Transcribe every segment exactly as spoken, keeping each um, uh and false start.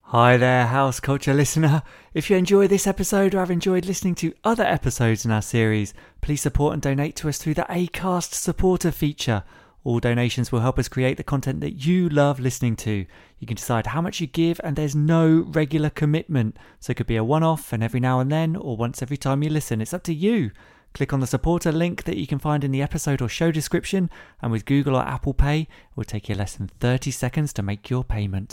Hi there, House Culture listener. If you enjoy this episode or have enjoyed listening to other episodes in our series, please support and donate to us through the Acast supporter feature. All donations will help us create the content that you love listening to. You can decide how much you give and there's no regular commitment. So it could be a one-off and every now and then or once every time you listen. It's up to you. Click on the supporter link that you can find in the episode or show description, and with Google or Apple Pay, it will take you less than thirty seconds to make your payment.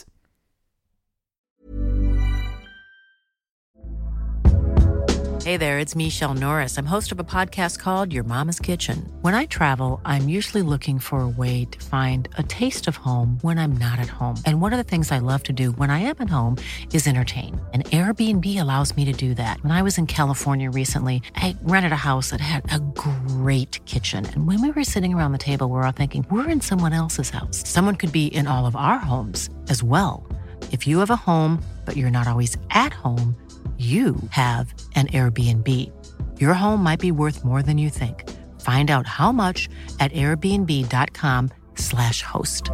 Hey there, it's Michelle Norris. I'm host of a podcast called Your Mama's Kitchen. When I travel, I'm usually looking for a way to find a taste of home when I'm not at home. And one of the things I love to do when I am at home is entertain. And Airbnb allows me to do that. When I was in California recently, I rented a house that had a great kitchen. And when we were sitting around the table, we were all thinking, we're in someone else's house. Someone could be in all of our homes as well. If you have a home, but you're not always at home, you have an Airbnb. Your home might be worth more than you think. Find out how much at airbnb.com slash host.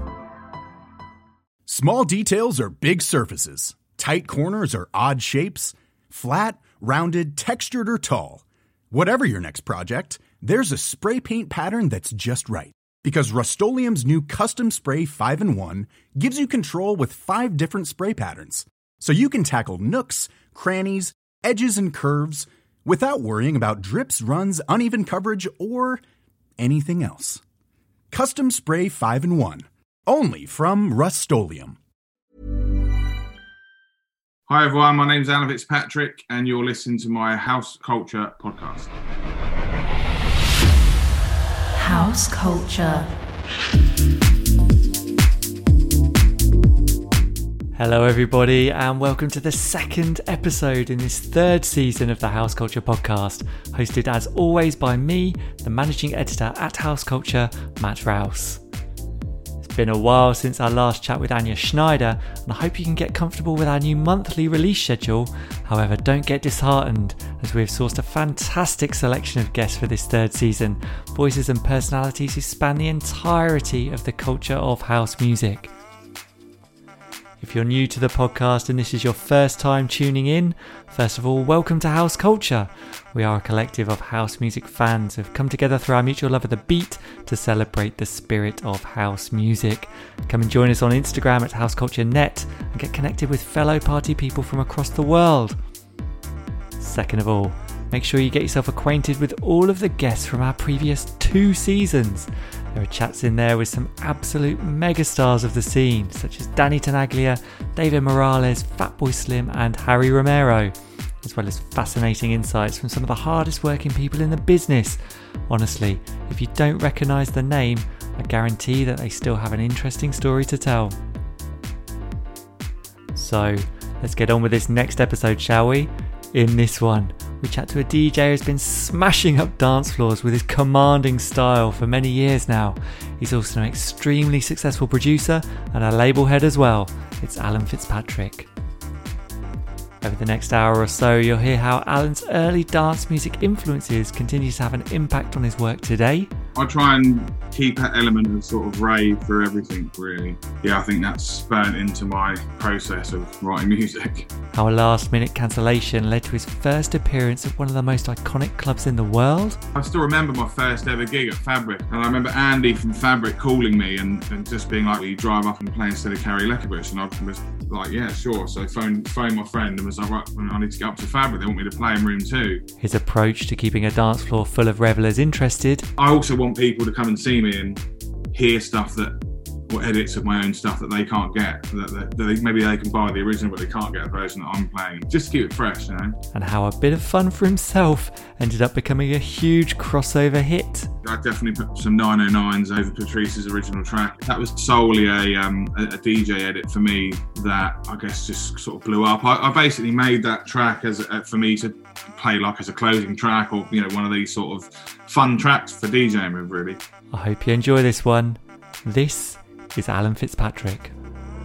Small details are big surfaces. Tight corners are odd shapes. Flat, rounded, textured, or tall. Whatever your next project, there's a spray paint pattern that's just right. Because Rust-Oleum's new Custom Spray five in one gives you control with five different spray patterns. So you can tackle nooks, crannies, edges, and curves without worrying about drips, runs, uneven coverage, or anything else. Custom Spray five in one. Only from Rust-Oleum. Hi everyone, my name's Alan Fitzpatrick and you're listening to my House Culture podcast. House Culture. Hello everybody, and welcome to the second episode in this third season of the House Culture podcast, hosted as always by me, the managing editor at House Culture, Matt Rouse. It's been a while since our last chat with Anya Schneider, and I hope you can get comfortable with our new monthly release schedule. However, don't get disheartened, as we have sourced a fantastic selection of guests for this third season, voices and personalities who span the entirety of the culture of house music. If you're new to the podcast and this is your first time tuning in, first of all, welcome to House Culture. We are a collective of house music fans who have come together through our mutual love of the beat to celebrate the spirit of house music. Come and join us on Instagram at House Culture Net and get connected with fellow party people from across the world. Second of all, make sure you get yourself acquainted with all of the guests from our previous two seasons. There are chats in there with some absolute megastars of the scene, such as Danny Tenaglia, David Morales, Fatboy Slim and Harry Romero, as well as fascinating insights from some of the hardest working people in the business. Honestly, if you don't recognise the name, I guarantee that they still have an interesting story to tell. So, let's get on with this next episode, shall we? In this one, we chat to a D J who's been smashing up dance floors with his commanding style for many years now. He's also an extremely successful producer and a label head as well. It's Alan Fitzpatrick. Over the next hour or so, you'll hear how Alan's early dance music influences continue to have an impact on his work today. I try and keep that element of sort of rave for everything, really. Yeah, I think that's burnt into my process of writing music. How a last-minute cancellation led to his first appearance at one of the most iconic clubs in the world. I still remember my first ever gig at Fabric, and I remember Andy from Fabric calling me and, and just being like, will you drive up and play instead of Carrie Leckerbush? And I was like, yeah, sure. So I phoned, phoned my friend and was like, right, I need to get up to Fabric. They want me to play in room two. His approach to keeping a dance floor full of revellers interested. I also want people to come and see me and hear stuff that, or edits of my own stuff that they can't get, that, that, that they, maybe they can buy the original but they can't get the version that I'm playing, just to keep it fresh, you know. And how a bit of fun for himself ended up becoming a huge crossover hit. I definitely put some nine oh nines over Patrice's original track. That was solely a, um, a, a D J edit for me that I guess just sort of blew up. I, I basically made that track as a, for me to play like as a closing track, or you know, one of these sort of fun tracks for DJing with, really. I hope you enjoy this one. This is Alan Fitzpatrick.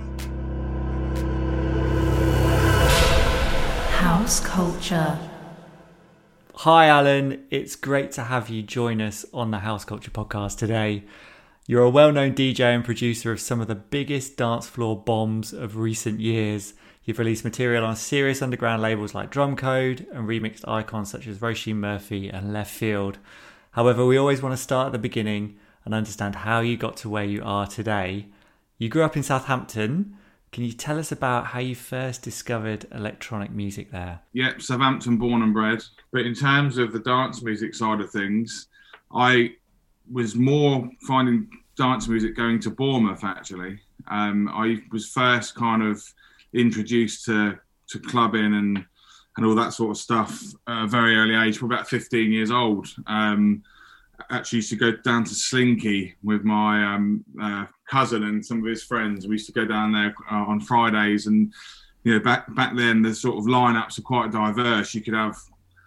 House Culture. Hi Alan, it's great to have you join us on the House Culture podcast today. You're a well-known D J and producer of some of the biggest dance floor bombs of recent years. You've released material on serious underground labels like Drumcode and remixed icons such as Roisin Murphy and Left Field. However, we always want to start at the beginning and understand how you got to where you are today. You grew up in Southampton. Can you tell us about how you first discovered electronic music there? Yep, Southampton born and bred. But in terms of the dance music side of things, I was more finding dance music going to Bournemouth, actually. Um, I was first kind of introduced to, to clubbing and, and all that sort of stuff at a very early age, probably about fifteen years old. Um, actually used to go down to Slinky with my um, uh, cousin and some of his friends. We used to go down there uh, on Fridays, and you know, back back then the sort of lineups are quite diverse. You could have,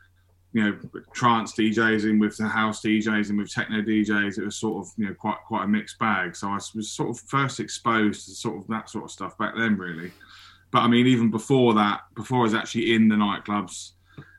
you know, trance D Js in with the house D Js and with techno D Js. It was sort of, you know, quite quite a mixed bag. So I was sort of first exposed to sort of that sort of stuff back then, really. But I mean, even before that, before I was actually in the nightclubs,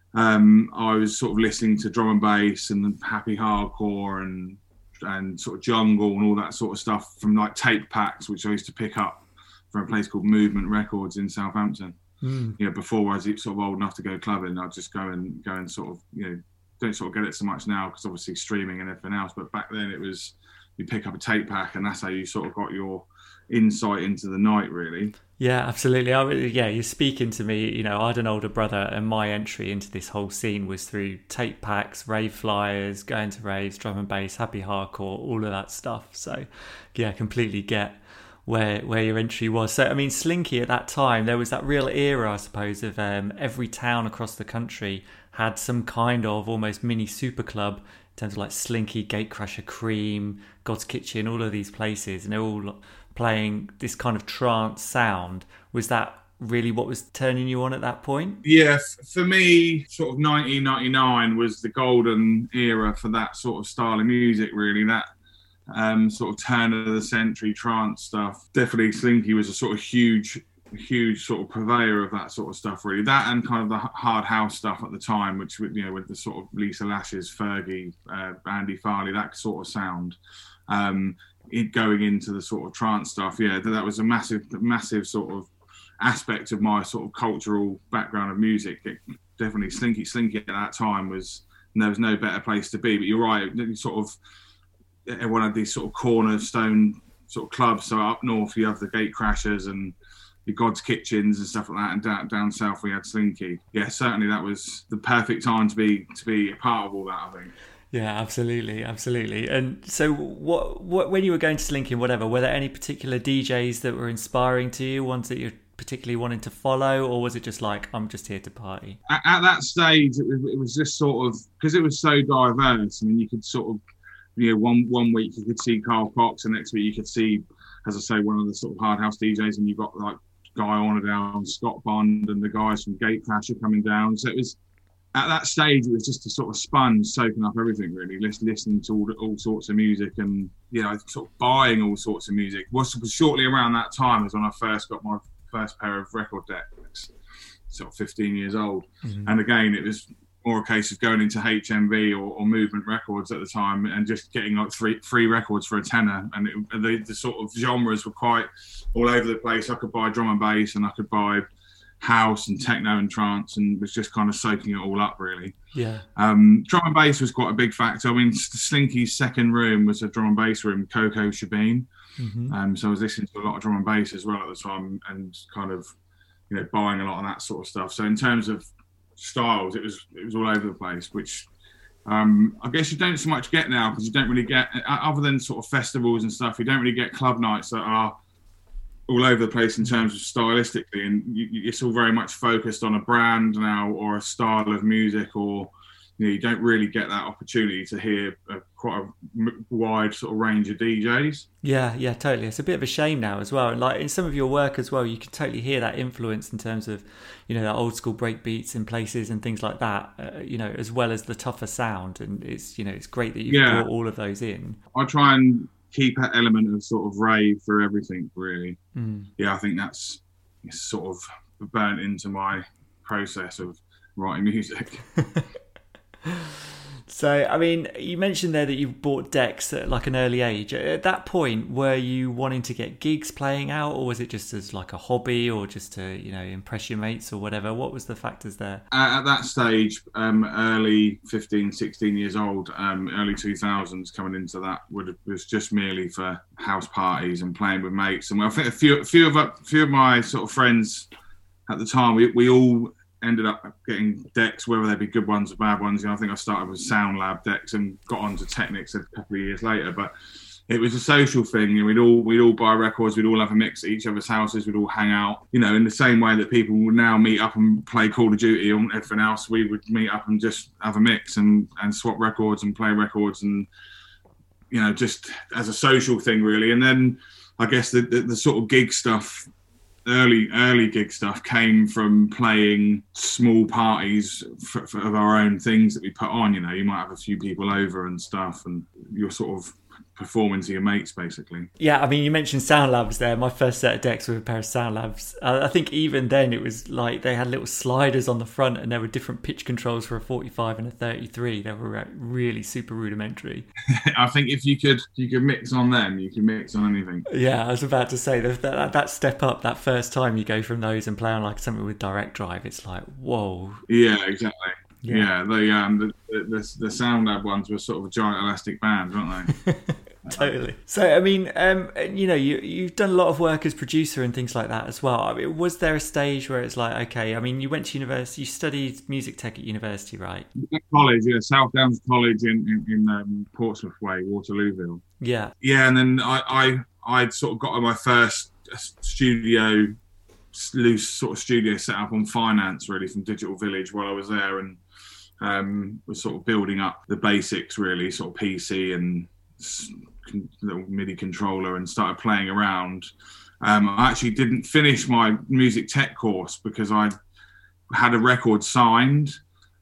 Um, I was sort of listening to drum and bass and happy hardcore and and sort of jungle and all that sort of stuff from like tape packs, which I used to pick up from a place called Movement Records in Southampton. Mm. You know, before I was sort of old enough to go clubbing, I'd just go and go and sort of, you know, don't sort of get it so much now because obviously streaming and everything else. But back then it was, you pick up a tape pack and that's how you sort of got your insight into the night, really. Yeah, absolutely. I, yeah, you're speaking to me. You know, I had an older brother, and my entry into this whole scene was through tape packs, rave flyers, going to raves, drum and bass, happy hardcore, all of that stuff. So, yeah, completely get where where your entry was. So, I mean, Slinky at that time, there was that real era, I suppose, of um, every town across the country had some kind of almost mini super club in terms of like Slinky, Gatecrasher, Cream, God's Kitchen, all of these places, and they're all playing this kind of trance sound. Was that really what was turning you on at that point? Yeah, for me, sort of nineteen ninety-nine was the golden era for that sort of style of music, really. That um, sort of turn of the century trance stuff. Definitely Slinky was a sort of huge, huge sort of purveyor of that sort of stuff, really. That and kind of the hard house stuff at the time, which, you know, with the sort of Lisa Lashes, Fergie, uh, Andy Farley, that sort of sound. Um, it going into the sort of trance stuff, yeah, that was a massive, massive sort of aspect of my sort of cultural background of music. It, definitely Slinky, Slinky at that time was, there was no better place to be. But you're right, sort of everyone had these sort of cornerstone sort of clubs. So up north you have the Gatecrashers and the God's Kitchens and stuff like that, and down, down south we had Slinky. Yeah, certainly that was the perfect time to be to be a part of all that, I think. Yeah, absolutely, absolutely. And so, what, what, when you were going to Slinky and whatever, were there any particular D Js that were inspiring to you, ones that you're particularly wanting to follow, or was it just like, I'm just here to party? At, at that stage, it was, it was just sort of, because it was so diverse. I mean, you could sort of, you know, one one week you could see Carl Cox, and next week you could see, as I say, one of the sort of hard house D Js, and you've got like Guy Ornadown, Scott Bond, and the guys from Gatecrasher coming down. So it was, at that stage, it was just a sort of sponge soaking up everything, really, listening to all, all sorts of music and, you know, sort of buying all sorts of music. It was shortly around that time was when I first got my first pair of record decks, sort of fifteen years old. Mm-hmm. And again, it was more a case of going into H M V or, or Movement Records at the time and just getting like three free records for a tenner. And it, the, the sort of genres were quite all over the place. I could buy drum and bass and I could buy house and techno and trance, and was just kind of soaking it all up, really. Yeah. Um, drum and bass was quite a big factor. I mean, Slinky's second room was a drum and bass room, Coco Shabine. Mm-hmm. Um, so I was listening to a lot of drum and bass as well at the time, and kind of, you know, buying a lot of that sort of stuff. So in terms of styles, it was it was all over the place, which um, I guess you don't so much get now, because you don't really get, other than sort of festivals and stuff, you don't really get club nights that are all over the place in terms of stylistically, and you, it's all very much focused on a brand now or a style of music, or, you know, you don't really get that opportunity to hear a, quite a wide sort of range of D Js. Yeah, yeah, totally. It's a bit of a shame now as well. And like in some of your work as well, you can totally hear that influence in terms of, you know, that old school break beats in places and things like that, uh, you know, as well as the tougher sound. And it's, you know, it's great that you've yeah. brought all of those in. I try and keep that element of sort of rave through everything, really. Mm. Yeah, I think that's it's sort of burnt into my process of writing music. So, I mean, you mentioned there that you bought decks at like an early age. At that point, were you wanting to get gigs playing out, or was it just as like a hobby, or just to, you know, impress your mates or whatever? What was the factors there? Uh, at that stage, um, early fifteen, sixteen years old, um, early two thousands, coming into that would was just merely for house parties and playing with mates. And I think a few, a few of a few of my sort of friends at the time, we we all ended up getting decks, whether they be good ones or bad ones. You know, I think I started with Sound Lab decks and got onto Technics a couple of years later. But it was a social thing. You know, we'd all we'd all buy records. We'd all have a mix at each other's houses. We'd all hang out. You know, in the same way that people would now meet up and play Call of Duty and everything else, we would meet up and just have a mix and and swap records and play records, and you know, just as a social thing really. And then I guess the the, the sort of gig stuff. Early, early gig stuff came from playing small parties for, for, of our own things that we put on. You know, you might have a few people over and stuff, and you're sort of performing to your mates, basically. Yeah, I mean, you mentioned Sound Labs there. My first set of decks were a pair of Sound Labs. Uh, I think even then it was like they had little sliders on the front, and there were different pitch controls for a forty-five and a thirty-three. They were really super rudimentary. I think if you could, you could mix on them, you can mix on anything. Yeah, I was about to say that that, that step up, that first time you go from those and play on like something with direct drive, it's like whoa. Yeah, exactly. Yeah, yeah the, um, the, the the Sound Lab ones were sort of giant elastic bands, weren't they? Totally. So, I mean, um, you know, you, you've done a lot of work as producer and things like that as well. I mean, was there a stage where it's like, okay, I mean, you went to university, you studied music tech at university, right? College, yeah, South Downs College in, in, in um, Portsmouth Way, Waterlooville. Yeah. Yeah, and then I, I, I'd sort of got my first studio, loose sort of studio set up on finance, really, from Digital Village while I was there, and um, was sort of building up the basics, really, sort of P C and little MIDI controller, and started playing around. Um, I actually didn't finish my music tech course because I had a record signed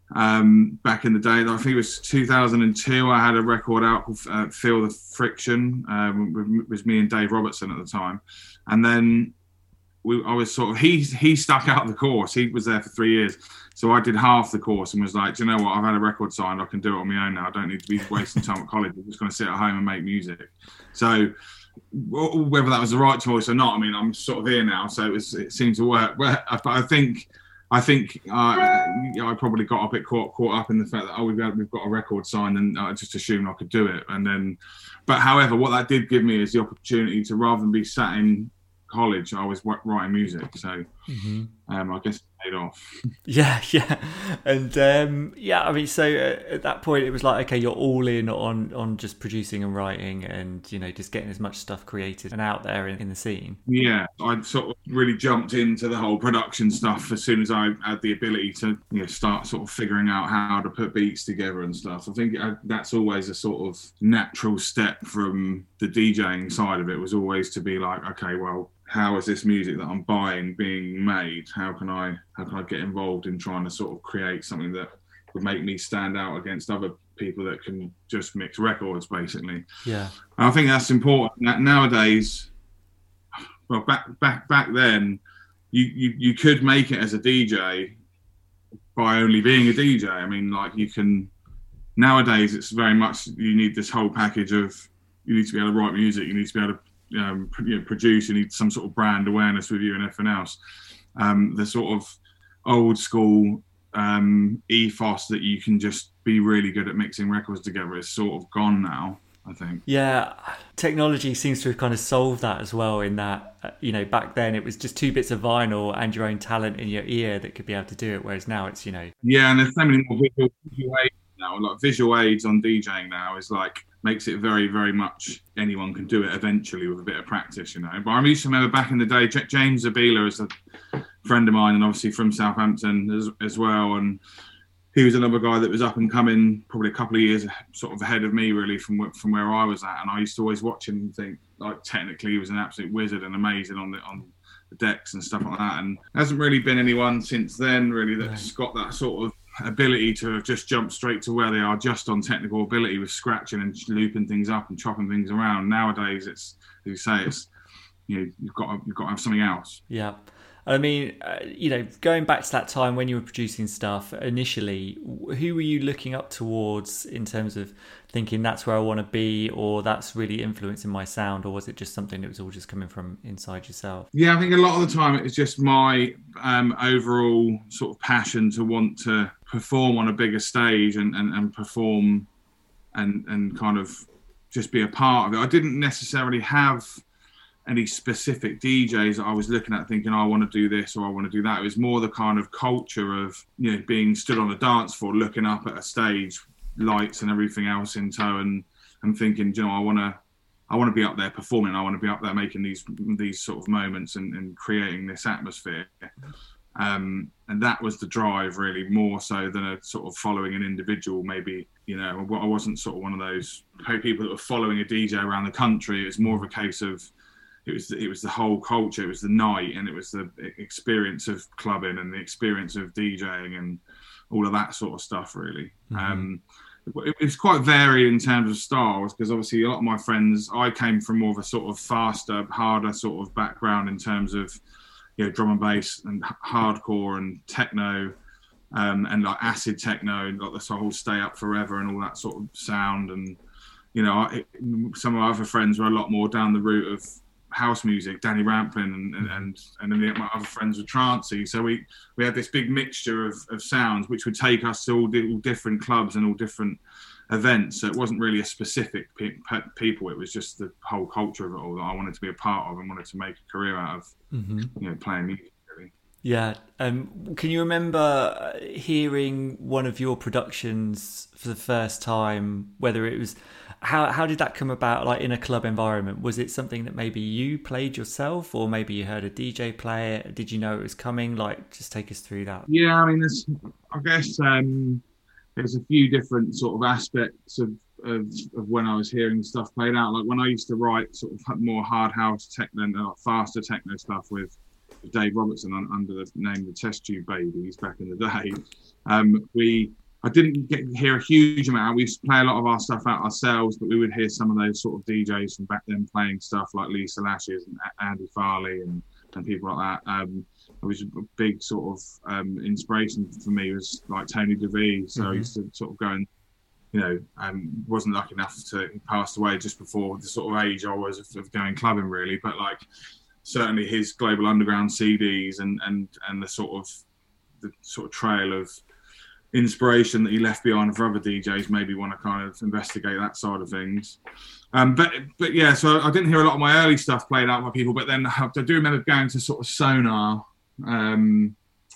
um, back in the day. I think it was two thousand two. I had a record out called uh, Feel the Friction. Um, it was me and Dave Robertson at the time. And then we, I was sort of, he, he stuck out the course. He was there for three years. So I did half the course and was like, do you know what? I've had a record signed. I can do it on my own now. I don't need to be wasting time at college. I'm just going to sit at home and make music. So whether that was the right choice or not, I mean, I'm sort of here now, so it, was, it seemed to work. But I think, I think uh, I probably got a bit caught caught up in the fact that oh, we've got we've got a record signed, and I just assumed I could do it. And then, but however, what that did give me is the opportunity to, rather than be sat in college, I was writing music. So mm-hmm. um, I guess it paid off. Yeah, yeah, and um, yeah. I mean, so uh, at that point, it was like, okay, you're all in on on just producing and writing, and you know, just getting as much stuff created and out there in, in the scene. Yeah, I sort of really jumped into the whole production stuff as soon as I had the ability to, you know, start sort of figuring out how to put beats together and stuff. I think I, that's always a sort of natural step from the DJing side of it. Was always to be like, okay, well, how is this music that I'm buying being made? How can I how can I get involved in trying to sort of create something that would make me stand out against other people that can just mix records, basically. Yeah. And I think that's important. Nowadays, well, back back back then, you, you you could make it as a D J by only being a D J. I mean, like you can. Nowadays, it's very much you need this whole package of you need to be able to write music, you need to be able to Um, you know, produce, you need some sort of brand awareness with you and everything else. Um, the sort of old school um, ethos that you can just be really good at mixing records together is sort of gone now, I think. Yeah, technology seems to have kind of solved that as well, in that, uh, you know, back then it was just two bits of vinyl and your own talent in your ear that could be able to do it, whereas now it's, you know... Yeah, and there's so many more visual, visual aids now. Like visual aids on DJing now is like, makes it very, very much anyone can do it eventually with a bit of practice, you know. But I used to remember back in the day, James Zabila is a friend of mine and obviously from Southampton as, as well. And he was another guy that was up and coming, probably a couple of years sort of ahead of me, really, from from where I was at. And I used to always watch him and think, like, technically he was an absolute wizard and amazing on the on the decks and stuff like that. And there hasn't really been anyone since then, really, that's got that sort of ability to have just jumped straight to where they are just on technical ability with scratching and looping things up and chopping things around. Nowadays, it's, as you say, it's, you know, you've got to, you've got to have something else. Yeah. I mean, uh, you know, going back to that time when you were producing stuff initially, who were you looking up towards in terms of thinking that's where I want to be, or that's really influencing my sound, or was it just something that was all just coming from inside yourself? Yeah, I think a lot of the time it was just my um, overall sort of passion to want to perform on a bigger stage and, and, and perform and, and kind of just be a part of it. I didn't necessarily have any specific D Js that I was looking at thinking, oh, I want to do this or I want to do that. It was more the kind of culture of, you know, being stood on a dance floor, looking up at a stage, lights and everything else in tow, and, and thinking, you know, I want to I want to be up there performing. I want to be up there making these these sort of moments and, and creating this atmosphere. Um, and that was the drive, really, more so than a sort of following an individual. Maybe, you know, I wasn't sort of one of those people that were following a D J around the country. It was more of a case of It was it was the whole culture, it was the night, and it was the experience of clubbing and the experience of DJing and all of that sort of stuff, really. Mm-hmm. Um, it, it was quite varied in terms of styles, because obviously a lot of my friends, I came from more of a sort of faster, harder sort of background in terms of, you know, drum and bass and hardcore and techno, um, and like acid techno, and like the whole stay up forever and all that sort of sound. And, you know, I, some of my other friends were a lot more down the route of house music, Danny Rampling, and and and, and then my other friends were trancey. So we we had this big mixture of, of sounds which would take us to all, di- all different clubs and all different events. So it wasn't really a specific pe- pe- people. It was just the whole culture of it all that I wanted to be a part of and wanted to make a career out of. Mm-hmm. You know, playing music. Really. Yeah. Um, can you remember hearing one of your productions for the first time? Whether it was How how did that come about, like in a club environment? Was it something that maybe you played yourself, or maybe you heard a D J play it? Did you know it was coming? Like, just take us through that. Yeah, I mean, there's, I guess um, there's a few different sort of aspects of, of of when I was hearing stuff played out. Like when I used to write sort of more hard house techno, uh, faster techno stuff with Dave Robertson on, under the name the Test Tube Babies back in the day. Um, we I didn't get to hear a huge amount. We used to play a lot of our stuff out ourselves, but we would hear some of those sort of D Js from back then playing stuff like Lisa Lashes and Andy Farley and, and people like that. Um, it was a big sort of um, inspiration for me was like Tony DeVee. So mm-hmm. I used to sort of go and, you know, um, wasn't lucky enough to he passed away just before the sort of age I was of, of going clubbing, really. But like certainly his Global Underground C Ds and and and the sort of the sort of trail of inspiration that he left behind for other D Js maybe want to kind of investigate that side of things. Um, but but yeah, so I didn't hear a lot of my early stuff played out by people, but then I do remember going to sort of Sonar um,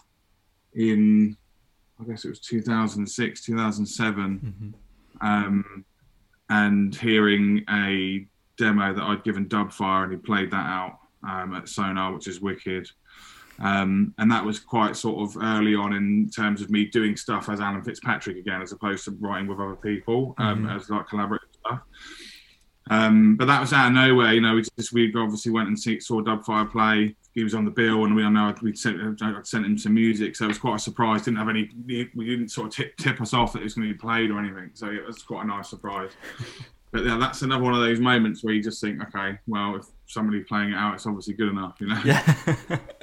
in, I guess it was two thousand six, two thousand seven, mm-hmm. um, and hearing a demo that I'd given Dubfire, and he played that out um, at Sonar, which is wicked. Um, and that was quite sort of early on in terms of me doing stuff as Alan Fitzpatrick again, as opposed to writing with other people, um, mm-hmm. as like collaborative stuff. Um, but that was out of nowhere, you know. We just we obviously went and see, saw Dubfire play. He was on the bill, and we I know we sent I'd sent him some music, so it was quite a surprise. Didn't have any, we didn't sort of tip, tip us off that it was going to be played or anything. So it was quite a nice surprise. But yeah, that's another one of those moments where you just think, okay, well, if somebody's playing it out, it's obviously good enough, you know. Yeah.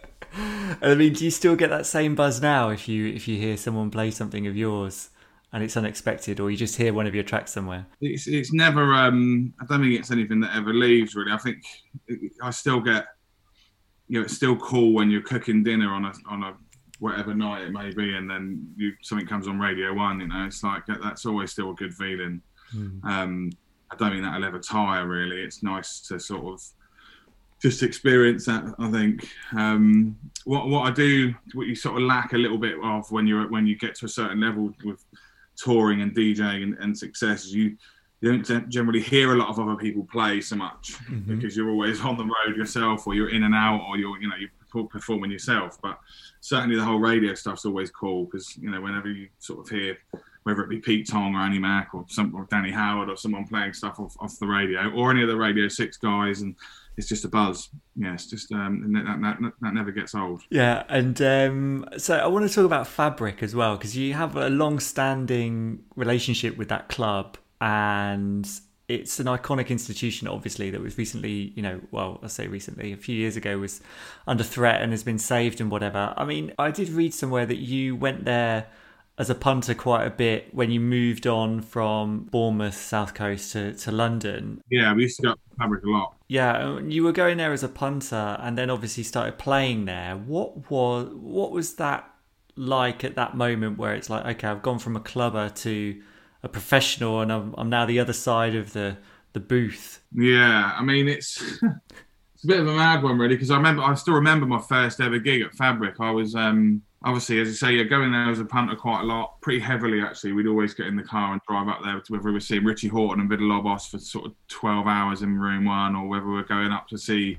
I mean, do you still get that same buzz now if you if you hear someone play something of yours and it's unexpected, or you just hear one of your tracks somewhere? It's it's never. Um, I don't think it's anything that ever leaves, really. I think I still get, you know, it's still cool when you're cooking dinner on a on a whatever night it may be, and then you something comes on Radio One. You know, it's like that's always still a good feeling. Mm. Um, I don't think that'll ever tire, really. It's nice to sort of just experience that. I think um, what what I do, what you sort of lack a little bit of when you're when you get to a certain level with touring and DJing and, and success, is you you don't generally hear a lot of other people play so much, mm-hmm. because you're always on the road yourself, or you're in and out, or you're you know you're performing yourself. But certainly the whole radio stuff's always cool, because you know whenever you sort of hear, whether it be Pete Tong or Annie Mac or some or Danny Howard or someone playing stuff off, off the radio, or any of the Radio Six guys, and it's just a buzz. Yeah, it's just um, that, that, that never gets old. Yeah, and um, so I want to talk about Fabric as well, because you have a long-standing relationship with that club, and it's an iconic institution, obviously, that was recently, you know, well, I say recently, a few years ago was under threat and has been saved and whatever. I mean, I did read somewhere that you went there as a punter quite a bit when you moved on from Bournemouth, South Coast, to, to London. Yeah, we used to go up to Fabric a lot. Yeah, you were going there as a punter and then obviously started playing there. What was what was that like at that moment where it's like, okay, I've gone from a clubber to a professional and I'm, I'm now the other side of the, the booth? Yeah, I mean, it's it's a bit of a mad one, really, because I remember, I still remember my first ever gig at Fabric. I was... um Obviously, as you say, you're going there as a punter quite a lot, pretty heavily actually. We'd always get in the car and drive up there to whether we were seeing Richie Houghton and Villalobos for sort of twelve hours in room one, or whether we were going up to see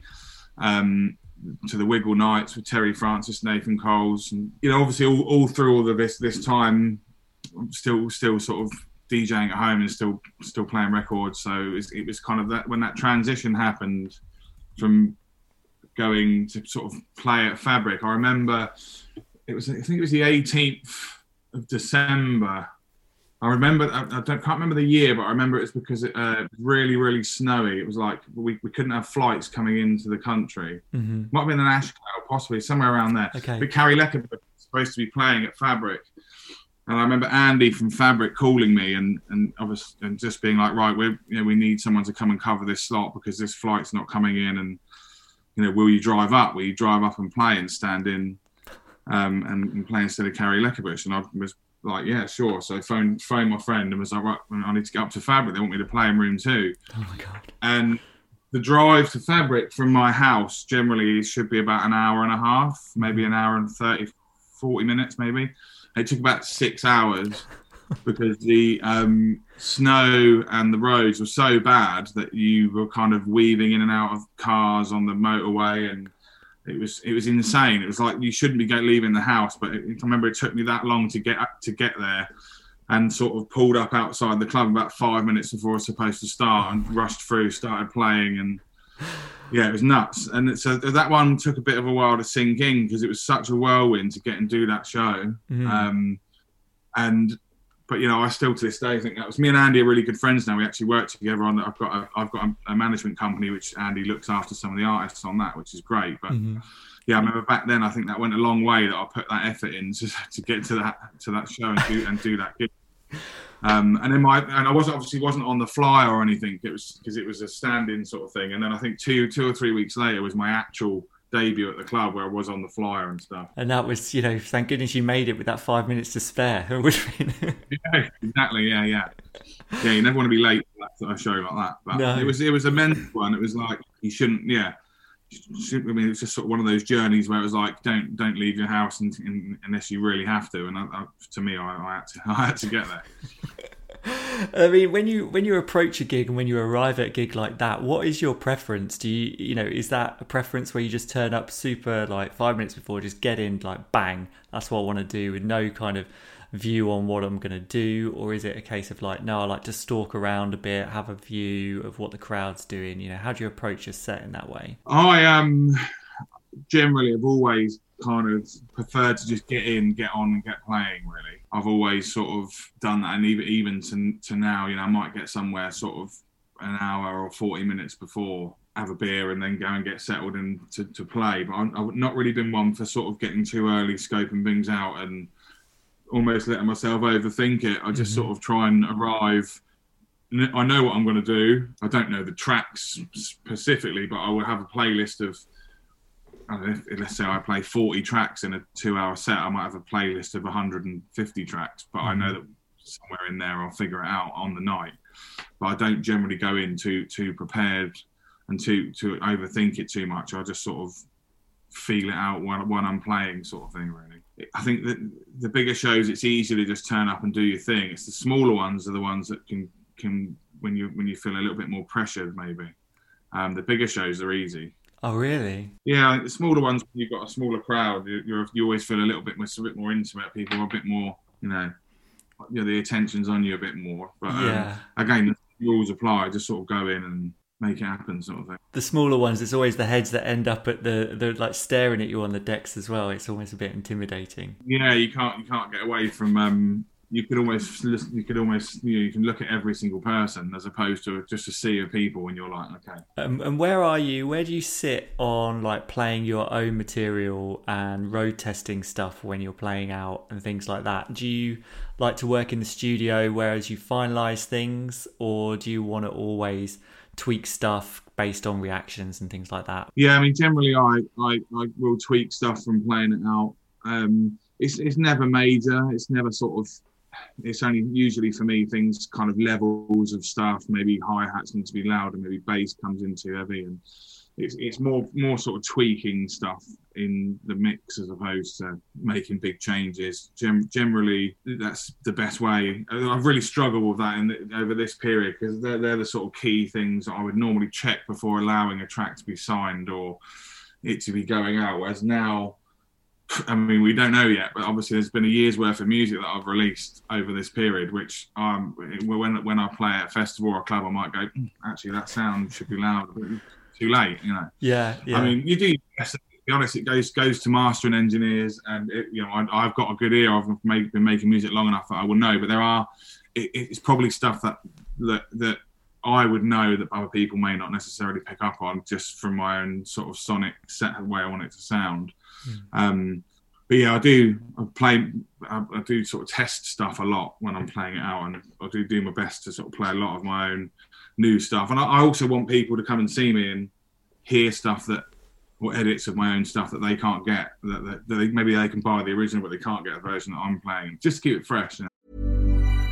um, to the Wiggle Nights with Terry Francis, Nathan Coles. And, you know, obviously all, all through all of this this time, I'm still still sort of DJing at home and still still playing records. So it was, it was kind of that when that transition happened from going to sort of play at Fabric. I remember... It was, I think it was the eighteenth of December. I remember, I, I don't, can't remember the year, but I remember it was because it uh, was really, really snowy. It was like we, we couldn't have flights coming into the country. Mm-hmm. Might have been an Ashclough, possibly, somewhere around there. Okay. But Carrie Leckerberg was supposed to be playing at Fabric. And I remember Andy from Fabric calling me and and, obviously, and just being like, right, we you know we need someone to come and cover this slot because this flight's not coming in. And, you know, will you drive up? Will you drive up and play and stand in? Um, and, and play instead of Carrie Leckerbush, and I was like, yeah, sure. So I phoned, phoned my friend and was like, right, I need to get up to Fabric. They want me to play in room two. Oh my God. And the drive to Fabric from my house generally should be about an hour and a half, maybe an hour and thirty, forty minutes maybe. It took about six hours because the um, snow and the roads were so bad that you were kind of weaving in and out of cars on the motorway, and It was it was insane. It was like you shouldn't be going, leaving the house, but it, I remember it took me that long to get up, to get there, and sort of pulled up outside the club about five minutes before I was supposed to start, and rushed through, started playing, and yeah, it was nuts. And so that one took a bit of a while to sink in because it was such a whirlwind to get and do that show. Mm-hmm. Um, and but you know, I still to this day think that was me and Andy are really good friends now. We actually work together on. I've got a, I've got a, a management company which Andy looks after some of the artists on that, which is great. But mm-hmm. yeah, I remember back then I think that went a long way that I put that effort in to, to get to that to that show and do and do that gig. Um, and then my and I wasn't obviously wasn't on the fly or anything. It was because it was a stand-in sort of thing. And then I think two two or three weeks later was my actual debut at the club where I was on the flyer and stuff. And that was, you know, thank goodness you made it with that five minutes to spare. Yeah, exactly. Yeah, yeah, yeah. You never want to be late for a show like that. But no. it was it was a mental one. It was like you shouldn't. Yeah, I mean, it's just sort of one of those journeys where it was like, don't don't leave your house and, and, unless you really have to. And I, I, to me, I, I had to I had to get there. I mean, when you when you approach a gig and when you arrive at a gig like that, what is your preference? Do you, you know, is that a preference where you just turn up super like five minutes before, just get in like bang, that's what I want to do with no kind of view on what I'm going to do? Or is it a case of like, no, I like to stalk around a bit, have a view of what the crowd's doing? You know, how do you approach a set in that way? I um generally have always kind of preferred to just get in, get on and get playing, really. I've always sort of done that, and even even to, to now, you know, I might get somewhere sort of an hour or forty minutes before, have a beer and then go and get settled and to, to play. But I'm, I've not really been one for sort of getting too early, scoping things out and almost letting myself overthink it. I just mm-hmm. sort of try and arrive. I know what I'm going to do. I don't know the tracks specifically, but I will have a playlist of, I don't know, if, let's say I play forty tracks in a two-hour set, I might have a playlist of one hundred fifty tracks, but mm-hmm. I know that somewhere in there I'll figure it out on the night. But I don't generally go in too too prepared and to to overthink it too much. I just sort of feel it out when, when I'm playing, sort of thing, really. I think that the bigger shows, it's easy to just turn up and do your thing. It's the smaller ones are the ones that can can when you when you feel a little bit more pressured, maybe. Um, the bigger shows are easy. Oh, really? Yeah, the smaller ones, you've got a smaller crowd. You you're, you always feel a little bit more, a bit more intimate. People are a bit more, you know, you know, the attention's on you a bit more. But yeah. um, again, the rules apply. Just sort of go in and make it happen, sort of thing. The smaller ones, it's always the heads that end up at the, the like staring at you on the decks as well. It's almost a bit intimidating. Yeah, you can't you can't get away from um, you could almost listen, you could almost you know you can look at every single person as opposed to just a sea of people, and you're like, okay. Um, and where are you? Where do you sit on like playing your own material and road testing stuff when you're playing out and things like that? Do you like to work in the studio whereas you finalize things, or do you want to always tweak stuff based on reactions and things like that? Yeah, I mean, generally, I I, I will tweak stuff from playing it out. Um, it's it's never major. It's never sort of. It's only usually for me things kind of levels of stuff. Maybe hi-hats need to be louder, maybe bass comes in too heavy, and it's it's more more sort of tweaking stuff in the mix as opposed to making big changes. Gem- generally, that's the best way. I've really struggled with that in the, over this period, because they're they're the sort of key things that I would normally check before allowing a track to be signed or it to be going out. Whereas now, I mean, we don't know yet, but obviously there's been a year's worth of music that I've released over this period, which um, when when I play at a festival or a club, I might go, actually, that sound should be louder, but too late, you know. Yeah, yeah. I mean, you do, to be honest, it goes goes to mastering engineers, and, it, you know, I, I've got a good ear. I've made, been making music long enough that I will know, but there are, it, it's probably stuff that, that, that I would know that other people may not necessarily pick up on just from my own sort of sonic set of way I want it to sound. Mm. Um, but yeah, I do I play, I, I do sort of test stuff a lot when I'm playing it out, and I do do my best to sort of play a lot of my own new stuff. And I, I also want people to come and see me and hear stuff that, or edits of my own stuff that they can't get, that, that, that they, maybe they can buy the original, but they can't get the version that I'm playing, just to keep it fresh. You know?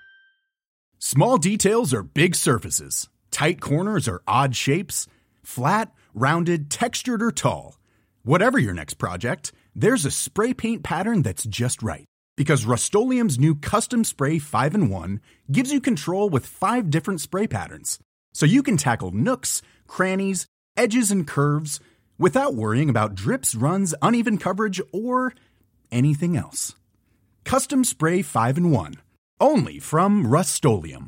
Small details are big surfaces. Tight corners are odd shapes. Flat, rounded, textured, or tall. Whatever your next project, there's a spray paint pattern that's just right. Because Rust-Oleum's new Custom Spray five in one gives you control with five different spray patterns. So you can tackle nooks, crannies, edges, and curves without worrying about drips, runs, uneven coverage, or anything else. Custom Spray five in one. Only from Rust-Oleum.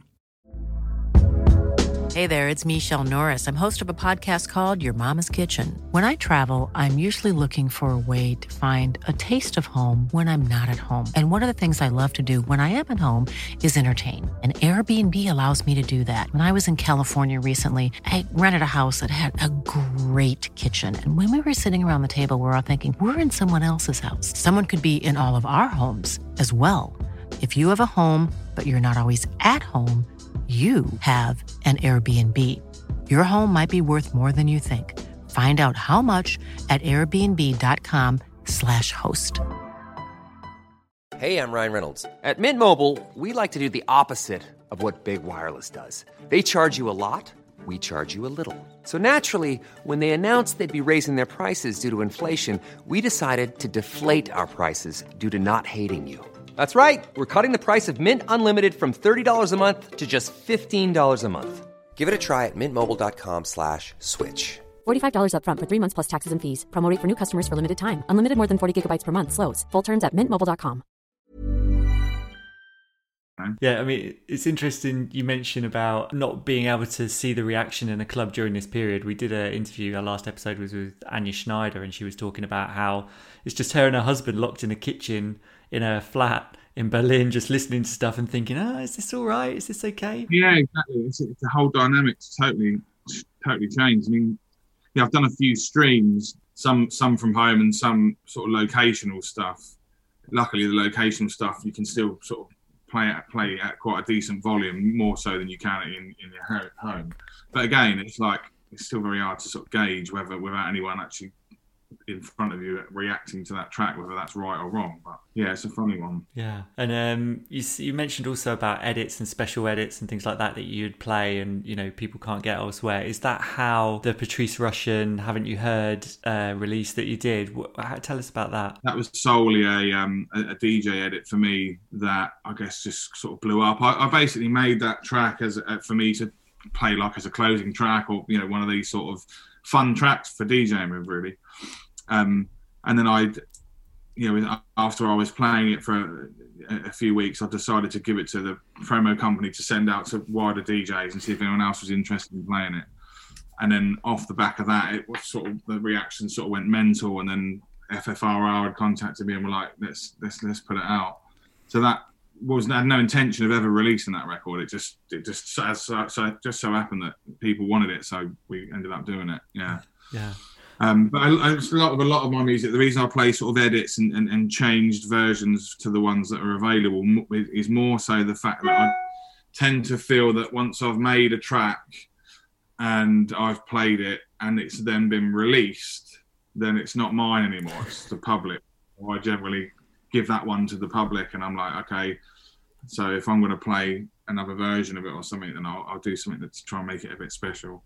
Hey there, it's Michelle Norris. I'm host of a podcast called Your Mama's Kitchen. When I travel, I'm usually looking for a way to find a taste of home when I'm not at home. And one of the things I love to do when I am at home is entertain. And Airbnb allows me to do that. When I was in California recently, I rented a house that had a great kitchen. And when we were sitting around the table, we were all thinking, we're in someone else's house. Someone could be in all of our homes as well. If you have a home, but you're not always at home, you have an Airbnb. Your home might be worth more than you think. Find out how much at airbnb.com slash host. Hey, I'm Ryan Reynolds. At Mint Mobile, we like to do the opposite of what Big Wireless does. They charge you a lot, we charge you a little. So naturally, when they announced they'd be raising their prices due to inflation, we decided to deflate our prices due to not hating you. That's right. We're cutting the price of Mint Unlimited from thirty dollars a month to just fifteen dollars a month. Give it a try at mintmobile.com slash switch. forty-five dollars up front for three months plus taxes and fees. Promo rate for new customers for limited time. Unlimited more than forty gigabytes per month. Slows full terms at mint mobile dot com. Yeah, I mean, it's interesting you mentioned about not being able to see the reaction in a club during this period. We did an interview, our last episode was with Anya Schneider, and she was talking about how it's just her and her husband locked in a kitchen in a flat in Berlin, just listening to stuff and thinking, oh, is this all right? Is this okay? Yeah, exactly. It's, it's the whole dynamic's totally, totally changed. I mean, yeah, I've done a few streams, some some from home and some sort of locational stuff. Luckily, the locational stuff you can still sort of play at play at quite a decent volume, more so than you can in, in your home. But again, it's like it's still very hard to sort of gauge whether without anyone actually in front of you reacting to that track, whether that's right or wrong. But yeah, it's a funny one. Yeah, and um, you you mentioned also about edits and special edits and things like that that you'd play, and you know people can't get elsewhere. Is that how the Patrice Rushen Haven't You Heard uh, release that you did? Tell us about that. That was solely a um, a, a D J edit for me that I guess just sort of blew up. I, I basically made that track as a, for me to play like as a closing track, or you know one of these sort of fun tracks for DJing with, really. Um, and then I'd, you know, after I was playing it for a, a few weeks, I decided to give it to the promo company to send out to wider D Js and see if anyone else was interested in playing it. And then off the back of that, it was sort of the reaction sort of went mental. And then F F R R had contacted me and were like, let's let's let's put it out. So that was had no intention of ever releasing that record. It just it just so, so, so just so happened that people wanted it, so we ended up doing it. Yeah, yeah. Um, but I, I, a lot of a lot of my music, the reason I play sort of edits and, and, and changed versions to the ones that are available is more so the fact that I tend to feel that once I've made a track and I've played it and it's then been released, then it's not mine anymore. It's the public. I generally give that one to the public, and I'm like, okay, so if I'm going to play another version of it or something, then I'll, I'll do something to try and make it a bit special.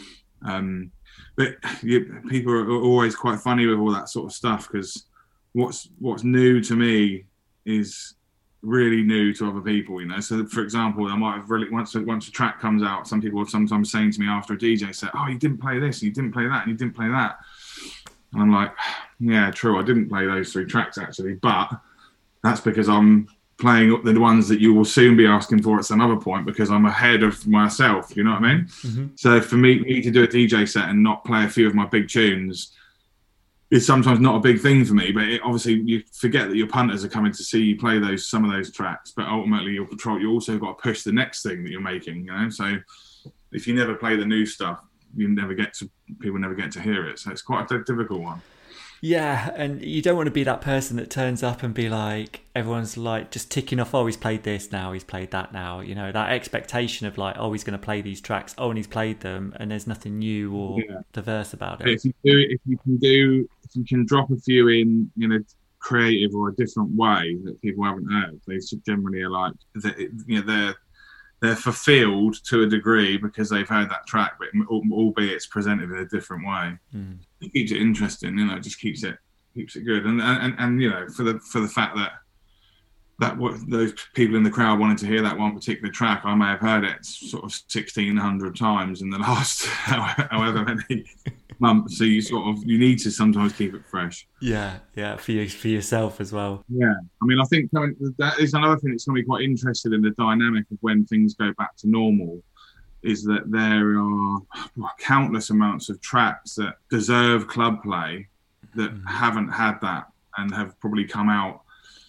Um, but you, people are always quite funny with all that sort of stuff, because what's what's new to me is really new to other people, you know. So, for example, I might have really once once a track comes out, some people are sometimes saying to me after a D J set, "Oh, you didn't play this, and you didn't play that, and you didn't play that." And I'm like, "Yeah, true. I didn't play those three tracks actually, but that's because I'm playing the ones that you will soon be asking for at some other point, because I'm ahead of myself." You know what I mean? Mm-hmm. So for me, me to do a D J set and not play a few of my big tunes is sometimes not a big thing for me, but it, obviously you forget that your punters are coming to see you play those some of those tracks, but ultimately you'll patrol, you also got to push the next thing that you're making, you know. So if you never play the new stuff, you never get to people never get to hear it. So it's quite a difficult one. Yeah, and you don't want to be that person that turns up and be like, everyone's like just ticking off, oh, he's played this now, he's played that now. You know, that expectation of like, oh, he's going to play these tracks, oh, and he's played them, and there's nothing new or yeah. diverse about it. If you do, if you can do, if you can drop a few in in a creative or a different way that people haven't heard, they generally are like, you know, they're they're fulfilled to a degree because they've heard that track, but albeit it's presented in a different way. Mm. It keeps it interesting, you know. It just keeps it keeps it good, and and and you know, for the for the fact that that what those people in the crowd wanted to hear that one particular track, I may have heard it sort of sixteen hundred times in the last however many months. So you sort of you need to sometimes keep it fresh. Yeah, yeah, for you, for yourself as well. Yeah, I mean, I think that is another thing that's going to be quite interested in the dynamic of when things go back to normal. Is that there are well, countless amounts of tracks that deserve club play that mm. haven't had that and have probably come out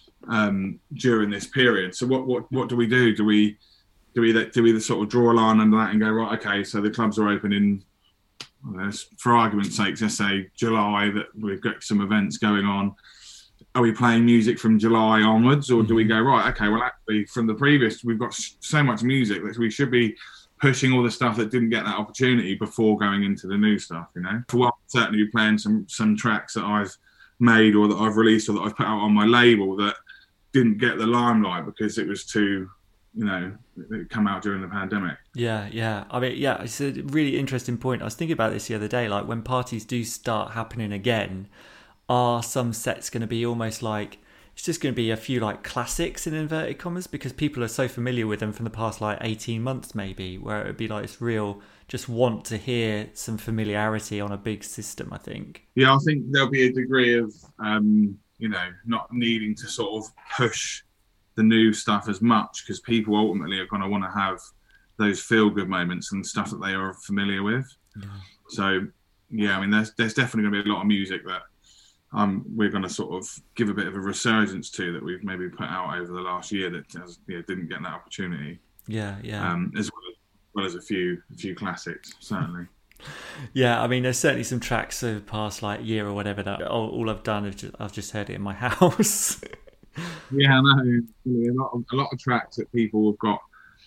um, during this period. So what, what what do we do? Do we do we do we sort of draw a line under that and go, right, okay, so the clubs are open in, well, for argument's sake, let's say July, that we've got some events going on. Are we playing music from July onwards, or do we go, right, okay, well actually from the previous, we've got so much music that we should be pushing all the stuff that didn't get that opportunity before going into the new stuff, you know. For one, certainly be playing some some tracks that I've made or that I've released or that I've put out on my label that didn't get the limelight because it was too, you know, it come out during the pandemic. Yeah, yeah. I mean, yeah, it's a really interesting point. I was thinking about this the other day, like when parties do start happening again, are some sets going to be almost like, it's just going to be a few like classics in inverted commas because people are so familiar with them from the past like eighteen months maybe, where it would be like it's real, just want to hear some familiarity on a big system, I think. Yeah, I think there'll be a degree of, um, you know, not needing to sort of push the new stuff as much because people ultimately are going to want to have those feel-good moments and stuff that they are familiar with. Yeah. So, yeah, I mean, there's, there's definitely going to be a lot of music that Um, we're going to sort of give a bit of a resurgence to that we've maybe put out over the last year that has, you know, didn't get that opportunity. Yeah, yeah. Um, as well as, well as a few a few classics, certainly. Yeah, I mean, there's certainly some tracks over the past like year or whatever that all, all I've done is just, I've just heard it in my house. Yeah, I know. A lot of a lot of tracks that people have got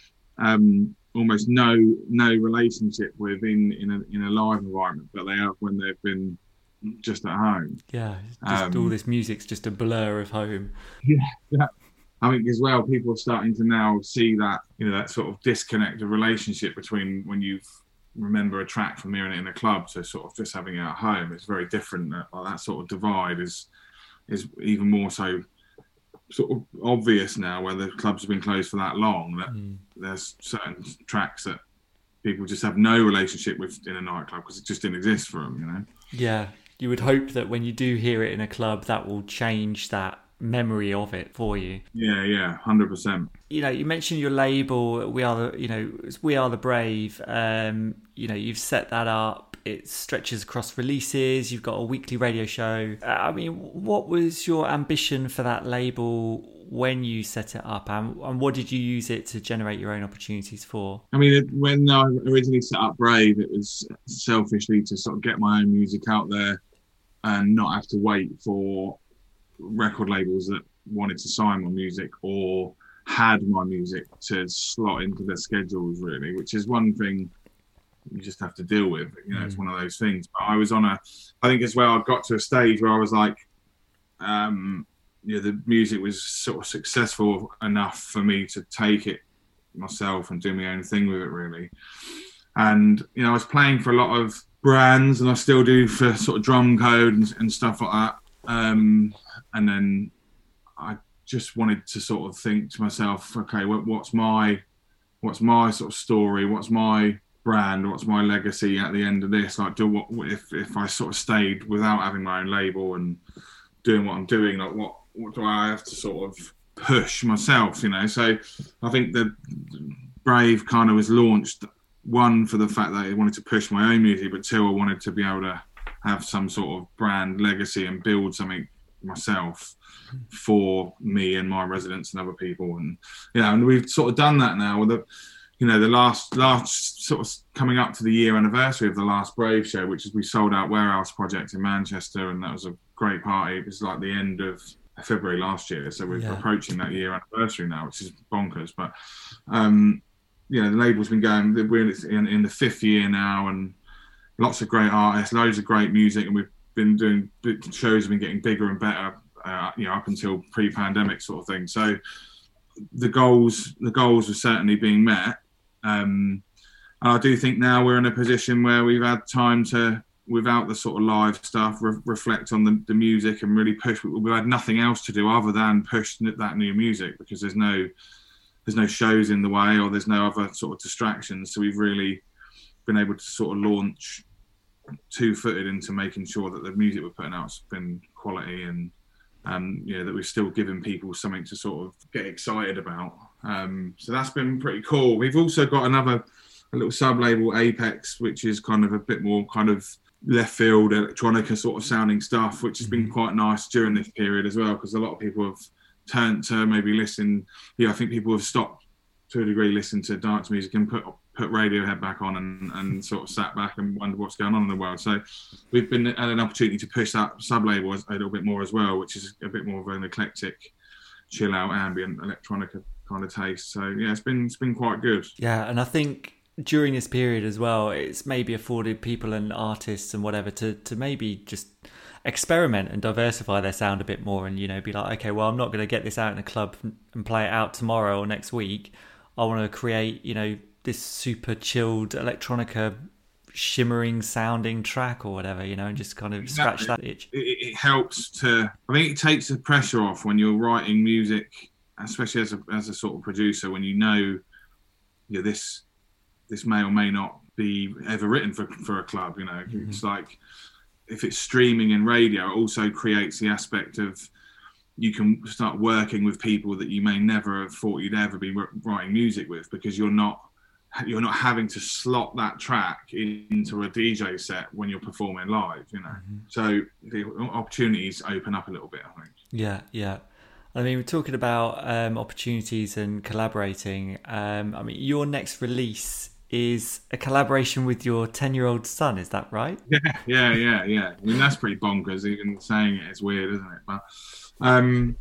um, almost no no relationship with in in a in a live environment, but they have when they've been just at home. Yeah, just um, all this music's just a blur of home. Yeah, yeah. I think as well, people are starting to now see that, you know, that sort of disconnect of relationship between when you remember a track from hearing it in a club to sort of just having it at home. It's very different. That, that sort of divide is is even more so sort of obvious now, where the clubs have been closed for that long, that mm. there's certain tracks that people just have no relationship with in a nightclub because it just didn't exist for them, you know? Yeah. You would hope that when you do hear it in a club, that will change that memory of it for you. Yeah, yeah, one hundred percent. You know, you mentioned your label, We Are the, you know, We Are the Brave. Um, you know, you've set that up. It stretches across releases. You've got a weekly radio show. Uh, I mean, what was your ambition for that label when you set it up, and, and what did you use it to generate your own opportunities for? I mean, when I originally set up Brave, it was selfishly to sort of get my own music out there and not have to wait for record labels that wanted to sign my music or had my music to slot into their schedules, really, which is one thing you just have to deal with. You know, mm. it's one of those things. But I was on a, I think as well, I got to a stage where I was like, um, you know, the music was sort of successful enough for me to take it myself and do my own thing with it, really. And, you know, I was playing for a lot of brands, and I still do for sort of Drum Code and, and stuff like that. Um, and then I just wanted to sort of think to myself, okay, what, what's my, what's my sort of story? What's my brand? What's my legacy at the end of this? Like, do what if if I sort of stayed without having my own label and doing what I'm doing? Like, what what do I have to sort of push myself? You know, so I think that Brave kind of was launched, one, for the fact that I wanted to push my own music, but two, I wanted to be able to have some sort of brand legacy and build something myself for me and my residents and other people. And, you know, and we've sort of done that now with the, you know, the last, last sort of coming up to the year anniversary of the last Brave show, which is we sold out Warehouse Project in Manchester. And that was a great party. It was like the end of February last year. So we're yeah. approaching that year anniversary now, which is bonkers. But, um, you know, the label's been going, we're in, in the fifth year now, and lots of great artists, loads of great music, and we've been doing shows have been getting bigger and better, uh, you know, up until pre-pandemic sort of thing. So the goals, the goals are certainly being met. Um, and I do think now we're in a position where we've had time to, without the sort of live stuff, re- reflect on the, the music and really push. We've had nothing else to do other than push that new music, because there's no, there's no shows in the way, or there's no other sort of distractions. So we've really been able to sort of launch two-footed into making sure that the music we're putting out has been quality, and um, you know, that we're still giving people something to sort of get excited about. Um, so that's been pretty cool. We've also got another a little sub-label, Apex, which is kind of a bit more kind of left field electronica sort of sounding stuff, which has been quite nice during this period as well, because a lot of people have turned to maybe listen. Yeah, I think people have stopped to a degree listening to dance music and put put Radiohead back on and, and sort of sat back and wondered what's going on in the world. So we've been had an opportunity to push that sub-label a little bit more as well, which is a bit more of an eclectic, chill out, ambient electronica kind of taste. So yeah, it's been it's been quite good. Yeah, and I think during this period as well, it's maybe afforded people and artists and whatever to to maybe just experiment and diversify their sound a bit more, and, you know, be like, okay, well, I'm not going to get this out in a club and play it out tomorrow or next week. I want to create, you know, this super chilled electronica shimmering sounding track or whatever, you know, and just kind of exactly. scratch that itch. It, it helps to, I think it takes the pressure off when you're writing music, especially as a as a sort of producer, when you know, you know, this this may or may not be ever written for for a club, you know. Mm-hmm. It's like, if it's streaming and radio, it also creates the aspect of you can start working with people that you may never have thought you'd ever be writing music with, because you're not you're not having to slot that track into a D J set when you're performing live, you know. Mm-hmm. So the opportunities open up a little bit, I think. Yeah, yeah. I mean, we're talking about um, opportunities and collaborating. Um, I mean, your next release is a collaboration with your ten-year-old son, is that right? Yeah, yeah, yeah, yeah. I mean, that's pretty bonkers. Even saying it is weird, isn't it? But um,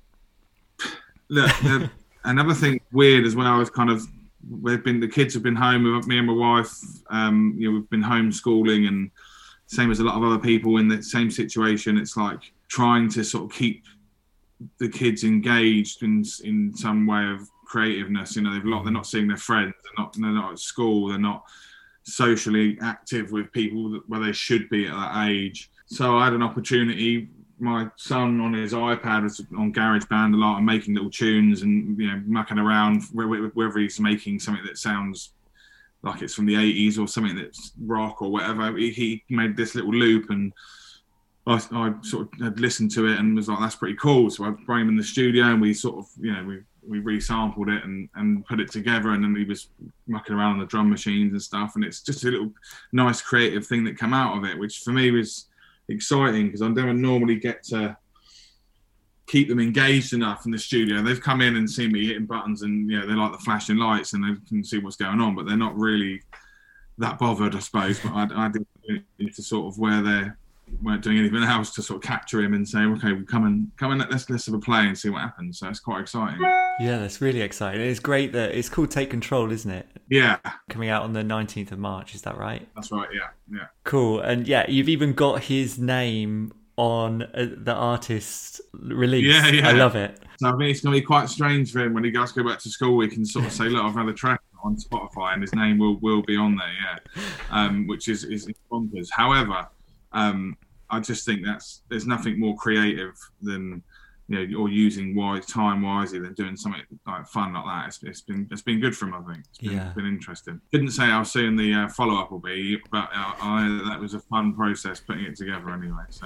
look, the, another thing weird as well is kind of, we've been the kids have been home with me and my wife. Um, you know, we've been homeschooling, and same as a lot of other people in the same situation. It's like trying to sort of keep the kids engaged in in some way of creativeness. You know, they've lot they're not seeing their friends, they're not they're not at school, they're not socially active with people where they should be at that age. So I had an opportunity. My son on his iPad was on GarageBand a lot and making little tunes and, you know, mucking around, whether he's making something that sounds like it's from the eighties or something that's rock or whatever. He made this little loop, and I, I sort of had listened to it and was like, that's pretty cool. So I brought him in the studio and we sort of, you know, we we resampled it and, and put it together, and then he was mucking around on the drum machines and stuff, and it's just a little nice creative thing that came out of it, which for me was exciting, because I don't normally get to keep them engaged enough in the studio. They've come in and seen me hitting buttons, and you know they like the flashing lights and they can see what's going on, but they're not really that bothered, I suppose. But I, I did it to sort of where they weren't doing anything else to sort of capture him and say, okay, we'll come and come and let's let's have a play and see what happens. So it's quite exciting. Yeah, that's really exciting. It's great that it's called Take Control, isn't it? Yeah. Coming out on the nineteenth of March, is that right? That's right. Yeah, yeah. Cool. And yeah, you've even got his name on uh, the artist's release. Yeah, yeah. I love it. So I think it's going to be quite strange for him when he does go back to school. We can sort of say, look, I've had a track on Spotify and his name will, will be on there, yeah, um, which is, is bonkers. However, um, I just think that's there's nothing more creative than, you know, or using wise time wisely than doing something like fun like that. It's, it's been it's been good for him, I think. It's been, yeah. been interesting. Didn't say how soon the uh, follow up will be, but uh, I know that, that was a fun process putting it together anyway. So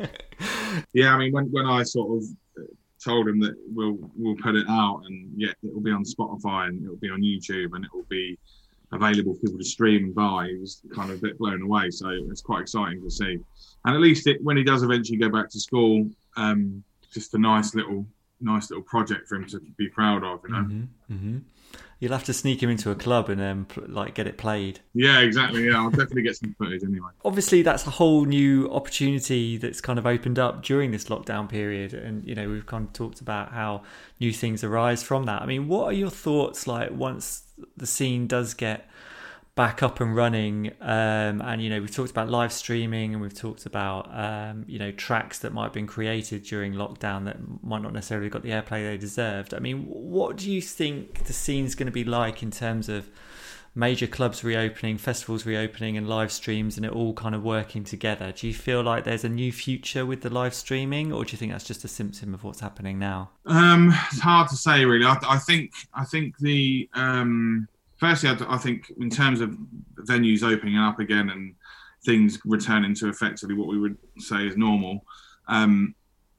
yeah, I mean, when when I sort of told him that we'll we'll put it out and yeah, it will be on Spotify and it will be on YouTube and it will be available for people to stream and buy, he was kind of a bit blown away. So it's quite exciting to see. And at least it, when he does eventually go back to school, um, just a nice little, nice little project for him to be proud of, you know. Mm-hmm, mm-hmm. You'll have to sneak him into a club and um, pl- like get it played. Yeah, exactly. Yeah, I'll definitely get some footage anyway. Obviously, that's a whole new opportunity that's kind of opened up during this lockdown period, and you know we've kind of talked about how new things arise from that. I mean, what are your thoughts like once the scene does get back up and running, um, and you know we've talked about live streaming and we've talked about um, you know tracks that might have been created during lockdown that might not necessarily have got the airplay they deserved. I mean, what do you think the scene's going to be like in terms of major clubs reopening, festivals reopening and live streams and it all kind of working together? Do you feel like there's a new future with the live streaming, or do you think that's just a symptom of what's happening now? Um, it's hard to say really. I, I think I think the um Firstly, I think in terms of venues opening up again and things returning to effectively what we would say is normal, um,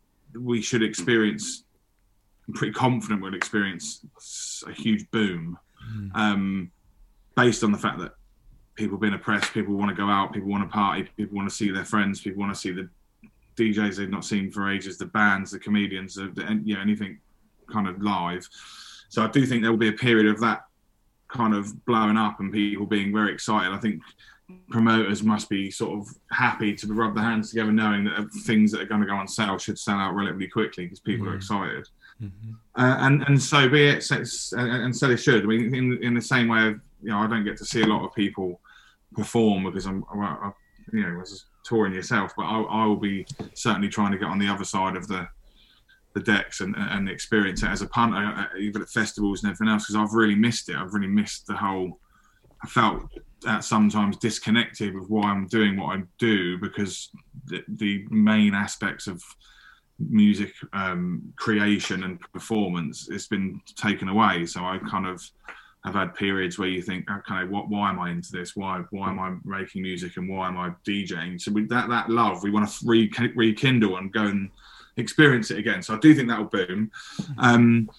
we should experience, I'm pretty confident we'll experience a huge boom mm. um, based on the fact that people have been oppressed, people want to go out, people want to party, people want to see their friends, people want to see the D Js they've not seen for ages, the bands, the comedians, the, you know, anything kind of live. So I do think there will be a period of that kind of blowing up and people being very excited. I think promoters must be sort of happy to rub their hands together knowing that things that are going to go on sale should sell out relatively quickly because people mm-hmm. are excited. Mm-hmm. Uh, and and so be it, so and so they should. I mean, in in the same way of, you know, I don't get to see a lot of people perform because I'm, I, you know, as touring yourself, but I, I will be certainly trying to get on the other side of the the decks and, and experience it as a punter, even at festivals and everything else, because I've really missed it. I've really missed the whole, I felt that sometimes disconnected with why I'm doing what I do, because the, the main aspects of music um, creation and performance has been taken away. So I kind of have had periods where you think, okay, what, why am I into this? Why, why am I making music and why am I DJing? So with that, that love, we want to re- rekindle and go and experience it again. So I do think that will boom. Um,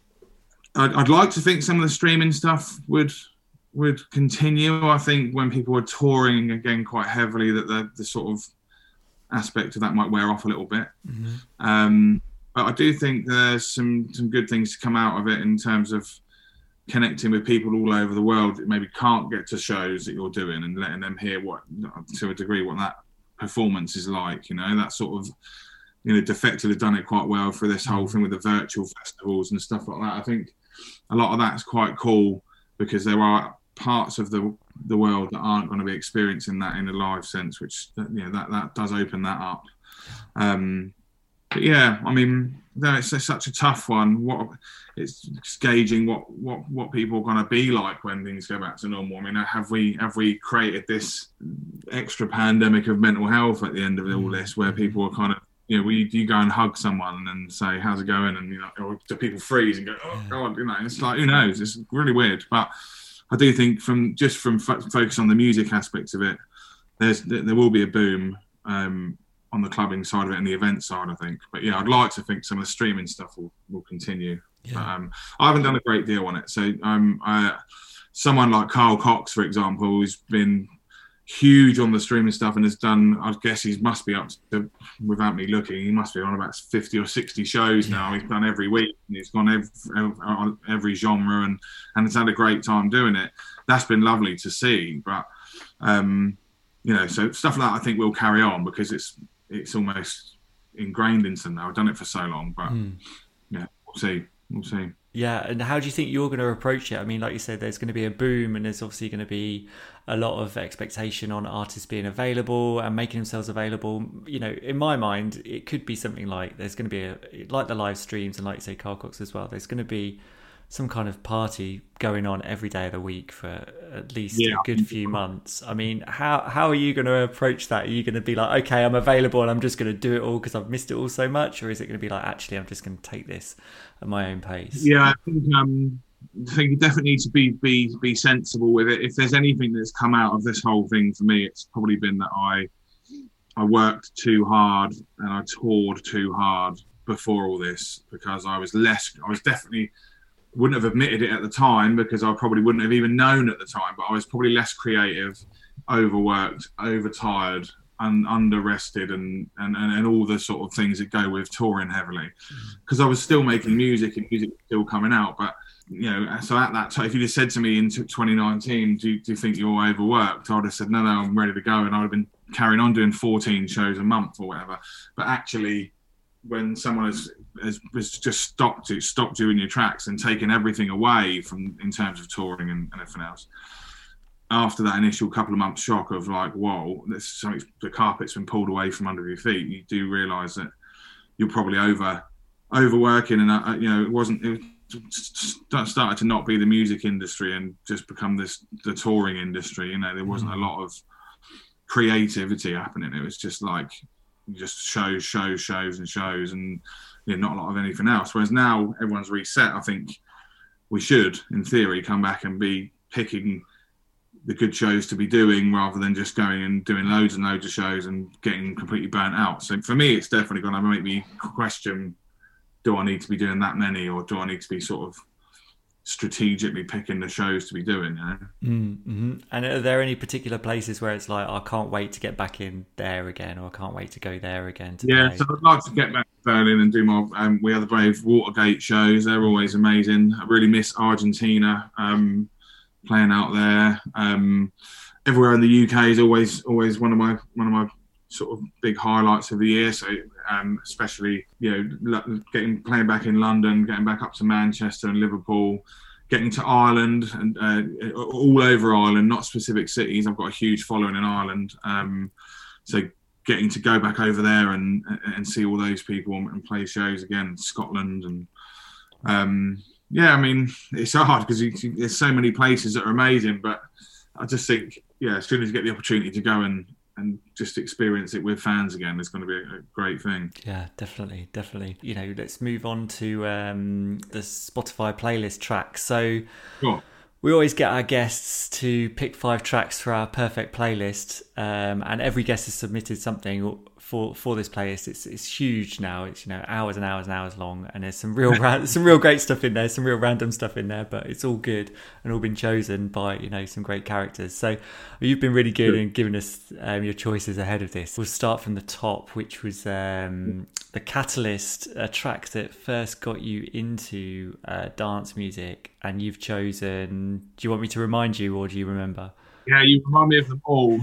I'd, I'd like to think some of the streaming stuff would would continue. I think when people are touring again quite heavily, that the, the sort of aspect of that might wear off a little bit. Mm-hmm. Um, but I do think there's some some good things to come out of it in terms of connecting with people all over the world that maybe can't get to shows that you're doing and letting them hear what, to a degree, what that performance is like. You know, that sort of, you know, Defected have done it quite well for this whole thing with the virtual festivals and stuff like that. I think a lot of that's quite cool because there are parts of the the world that aren't going to be experiencing that in a live sense, which, you know, that, that does open that up. Um, but yeah, I mean, no, it's, it's such a tough one. What it's gauging what, what, what people are going to be like when things go back to normal. I mean, have we have we created this extra pandemic of mental health at the end of all this, where people are kind of, you know, we you go and hug someone and say, "How's it going?" And, you know, or do people freeze and go, "Oh God," you know? It's like, who knows? It's really weird. But I do think from just from f- focus on the music aspects of it, there's there will be a boom um, on the clubbing side of it and the event side, I think. But yeah, I'd like to think some of the streaming stuff will, will continue. Yeah. But, um, I haven't done a great deal on it. So um, I, someone like Carl Cox, for example, who's been huge on the streaming stuff and has done, I guess he must be up to, without me looking, he must be on about fifty or sixty shows now. He's done every week and he's gone every, every genre and, and has had a great time doing it. That's been lovely to see. But, um, you know, so stuff like that I think will carry on because it's it's almost ingrained into them now. I've done it for so long, but mm. yeah, we'll see. We'll see. Yeah, and how do you think you're going to approach it? I mean, like you said, there's going to be a boom and there's obviously going to be a lot of expectation on artists being available and making themselves available. You know, in my mind, it could be something like there's going to be, a like the live streams and like you say, Carlcox as well, there's going to be some kind of party going on every day of the week for at least yeah. a good few months. I mean, how how are you going to approach that? Are you going to be like, okay, I'm available and I'm just going to do it all because I've missed it all so much? Or is it going to be like, actually, I'm just going to take this at my own pace? Yeah, I think, um, I think you definitely need to be, be, be sensible with it. If there's anything that's come out of this whole thing for me, it's probably been that I I worked too hard and I toured too hard before all this because I was less, I was definitely... wouldn't have admitted it at the time because I probably wouldn't have even known at the time, but I was probably less creative, overworked, overtired, and under-rested and, and, and, and all the sort of things that go with touring heavily. Because I was still making music and music was still coming out. But, you know, so at that time, if you just said to me in twenty nineteen, do you, do you think you're overworked? I would have said, no, no, I'm ready to go. And I would have been carrying on doing fourteen shows a month or whatever. But actually, when someone has, has, has just stopped it, stopped you in your tracks and taken everything away from in terms of touring and, and everything else, after that initial couple of months shock of like, whoa, this something, the carpet's been pulled away from under your feet, you do realise that you're probably over overworking, and uh, you know it wasn't. It started to not be the music industry and just become this the touring industry. You know, there wasn't mm. a lot of creativity happening. It was just like. Just shows, shows, shows and shows and you know, not a lot of anything else. Whereas now everyone's reset, I think we should, in theory, come back and be picking the good shows to be doing rather than just going and doing loads and loads of shows and getting completely burnt out. So for me, it's definitely going to make me question, do I need to be doing that many or do I need to be sort of strategically picking the shows to be doing, you know? Mm-hmm. And are there any particular places where it's like, I can't wait to get back in there again, or I can't wait to go there again to yeah play? So I'd like to get back to Berlin and do my um, We Are the Brave Watergate shows. They're always amazing. I really miss Argentina, um, playing out there. Um, everywhere in the U K is always always one of my one of my sort of big highlights of the year. So um, especially, you know, getting playing back in London, getting back up to Manchester and Liverpool, getting to Ireland and uh, all over Ireland, not specific cities. I've got a huge following in Ireland. Um, so getting to go back over there and and see all those people and play shows again, Scotland. And um, yeah, I mean, it's hard because there's so many places that are amazing, but I just think, yeah, as soon as you get the opportunity to go and and just experience it with fans again, it's going to be a great thing. Yeah, definitely, definitely. You know, let's move on to um, the Spotify playlist tracks. So sure. We always get our guests to pick five tracks for our perfect playlist, um, and every guest has submitted something for for this playlist. It's it's huge now. It's, you know, hours and hours and hours long, and there's some real ra- some real great stuff in there, some real random stuff in there, but it's all good and all been chosen by, you know, some great characters. So you've been really good in giving us um, your choices ahead of this. We'll start from the top, which was um, the Catalyst, a track that first got you into uh, dance music, and you've chosen. Do you want me to remind you, or do you remember? Yeah, you remind me of them all.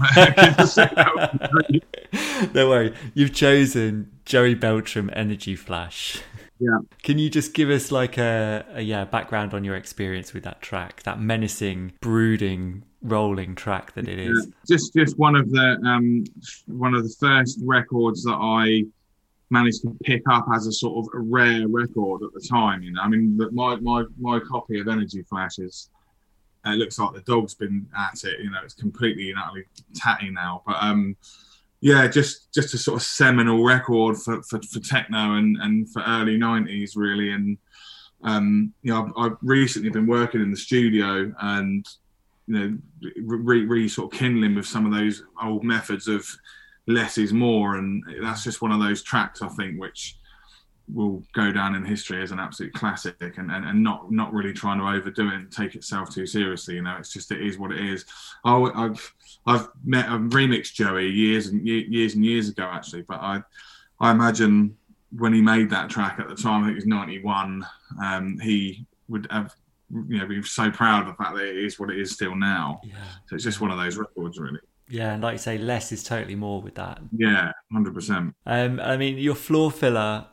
Don't worry. You've chosen Joey Beltram, Energy Flash. Yeah. Can you just give us like a, a yeah background on your experience with that track, that menacing, brooding, rolling track that it is? Yeah. Just just one of the um one of the first records that I managed to pick up as a sort of a rare record at the time. You know, I mean, my my my copy of Energy Flash is. It looks like the dog's been at it. You know, it's completely and utterly tatty now. But um, yeah, just just a sort of seminal record for, for, for techno and, and for early nineties, really. And um, you know, I've, I've recently been working in the studio and you know, really, really sort of kindling with some of those old methods of less is more, and that's just one of those tracks I think which will go down in history as an absolute classic, and, and, and not not really trying to overdo it and take itself too seriously. You know, it's just, it is what it is. Oh, I've I've met I've remixed Joey years and years and years ago actually, but I I imagine when he made that track at the time, I think it was ninety-one, um, he would have, you know, be so proud of the fact that it is what it is still now. Yeah. So it's just one of those records, really. Yeah, and like you say, less is totally more with that. Yeah, one hundred percent. Um, I mean, your floor filler,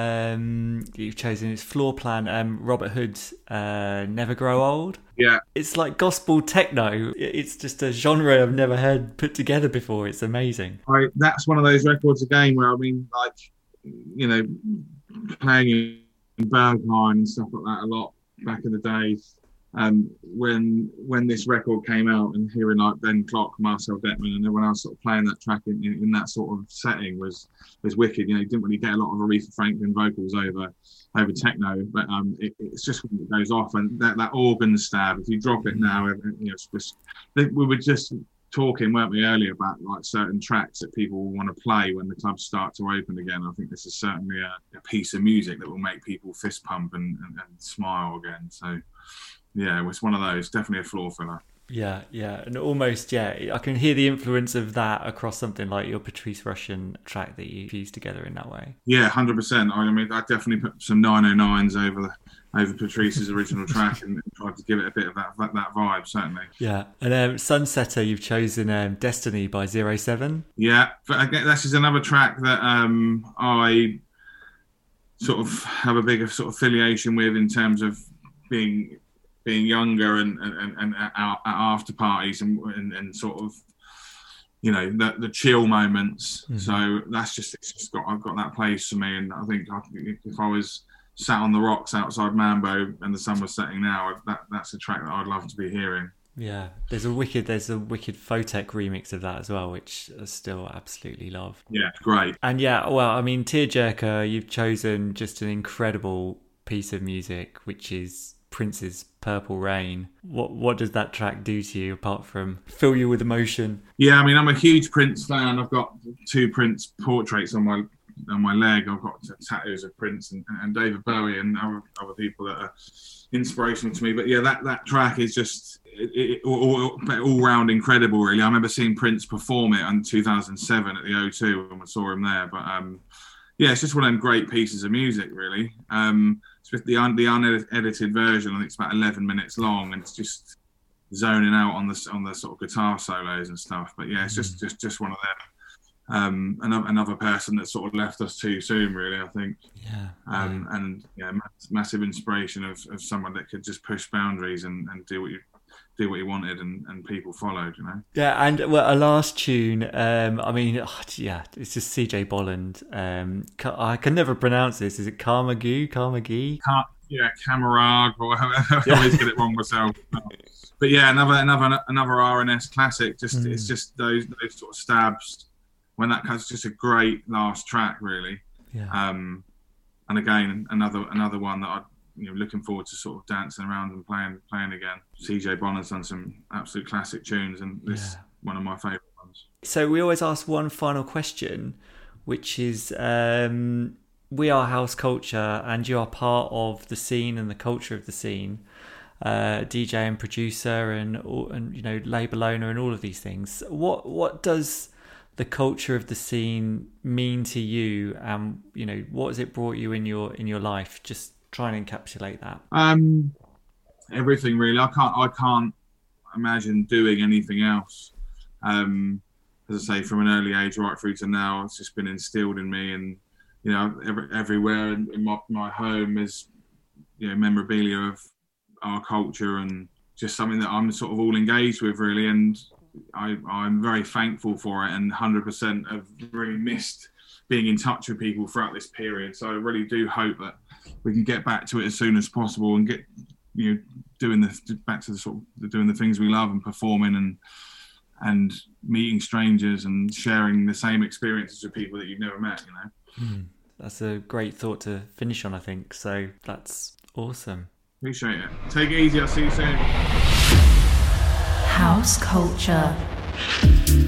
um, you've chosen its Floor Plan, um, Robert Hood's uh, Never Grow Old. Yeah. It's like gospel techno. It's just a genre I've never heard put together before. It's amazing. I, that's one of those records again where, I mean, like, you know, playing in Berghain and stuff like that a lot back in the days. Um, when when this record came out, and hearing like Ben Klock, Marcel Detman, and everyone else sort of playing that track in, in, in that sort of setting was was wicked. You know, you didn't really get a lot of Aretha Franklin vocals over over techno, but um, it, it's just when it goes off, and that, that organ stab. If you drop it now, you know, it's just, we were just talking, weren't we, earlier about like certain tracks that people will want to play when the clubs start to open again. I think this is certainly a, a piece of music that will make people fist pump and, and, and smile again. So. Yeah, it was one of those, definitely a floor filler. Yeah, yeah, and almost, yeah, I can hear the influence of that across something like your Patrice Rushen track that you fused together in that way. Yeah, one hundred percent. I mean, I definitely put some nine oh nines over the, over Patrice's original track and tried to give it a bit of that that, that vibe, certainly. Yeah, and um, Sunsetter, you've chosen um, Destiny by Zero Seven. Yeah, but again, this is another track that um, I sort of have a big sort of affiliation with in terms of being... being younger and, and, and at after parties and, and, and sort of, you know, the, the chill moments. Mm-hmm. So that's just, it's just got, I've got that place for me. And I think if I was sat on the rocks outside Mambo and the sun was setting now, that that's a track that I'd love to be hearing. Yeah, there's a wicked, there's a wicked Photech remix of that as well, which I still absolutely love. Yeah, great. And yeah, well, I mean, Tearjerker, you've chosen just an incredible piece of music, which is Prince's Purple Rain. What what does that track do to you apart from fill you with emotion? Yeah, I mean, I'm a huge Prince fan. I've got two Prince portraits on my on my leg. I've got tattoos of Prince and, and David Bowie and other, other people that are inspirational to me. But yeah, that, that track is just it, it, all, all round incredible, really. I remember seeing Prince perform it in two thousand seven at the O two when we saw him there. But um, yeah, it's just one of them great pieces of music, really. Um, The, un, the unedited version, I think it's about eleven minutes long, and it's just zoning out on the on the sort of guitar solos and stuff. But yeah, it's just just, just one of them. Um, another, another person that sort of left us too soon, really, I think. Yeah. Um, yeah. And yeah, mass, massive inspiration of, of someone that could just push boundaries and, and do what you do what he wanted, and, and people followed, you know. Yeah, and well, a last tune. Um, I mean, oh, yeah, it's just C J Bolland. Um, I can never pronounce this. Is it Carmagee? Carmagee? Car- yeah, Camargue, or whatever. I always get it wrong myself. But yeah, another another another R and S classic. Just mm. It's just those those sort of stabs when that comes. Just a great last track, really. Yeah. Um, and again, another another one that I. You know, looking forward to sort of dancing around and playing playing again. C J Bolland's done some absolute classic tunes, and this is yeah. one of my favourite ones. So we always ask one final question, which is, um, we are House Culture, and you are part of the scene and the culture of the scene, uh, D J and producer, and and you know, label owner, and all of these things. What what does the culture of the scene mean to you? And you know, what has it brought you in your in your life? Just try and encapsulate that. Um, everything really. I can't. I can't imagine doing anything else. Um, as I say, from an early age right through to now, it's just been instilled in me, and you know, every, everywhere in, in my, my home is, you know, memorabilia of our culture, and just something that I'm sort of all engaged with, really. And I, I'm very thankful for it, and one hundred percent have really missed being in touch with people throughout this period. So I really do hope that we can get back to it as soon as possible and get, you know, doing the back to the sort of doing the things we love and performing and and meeting strangers and sharing the same experiences with people that you've never met, you know. Mm, that's a great thought to finish on, I think. So that's awesome. Appreciate it. Take it easy. I'll see you soon. House Culture.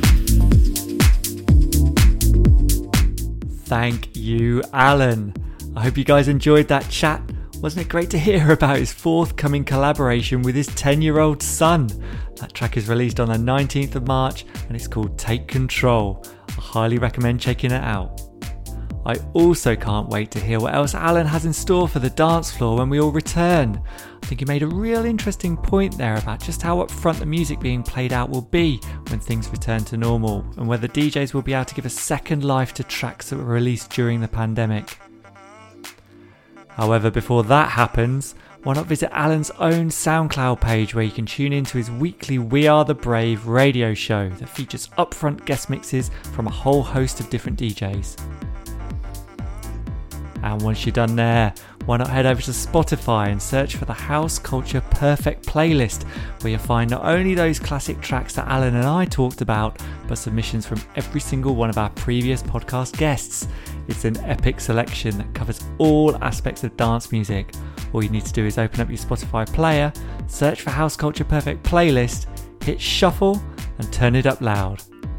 Thank you, Alan. I hope you guys enjoyed that chat. Wasn't it great to hear about his forthcoming collaboration with his ten-year-old son? That track is released on the nineteenth of March and it's called Take Control. I highly recommend checking it out. I also can't wait to hear what else Alan has in store for the dance floor when we all return. I think he made a real interesting point there about just how upfront the music being played out will be when things return to normal, and whether D Js will be able to give a second life to tracks that were released during the pandemic. However, before that happens, why not visit Alan's own SoundCloud page where you can tune into his weekly We Are The Brave radio show that features upfront guest mixes from a whole host of different D Js. And once you're done there, why not head over to Spotify and search for the House Culture Perfect playlist, where you'll find not only those classic tracks that Alan and I talked about, but submissions from every single one of our previous podcast guests. It's an epic selection that covers all aspects of dance music. All you need to do is open up your Spotify player, search for House Culture Perfect playlist, hit shuffle and turn it up loud.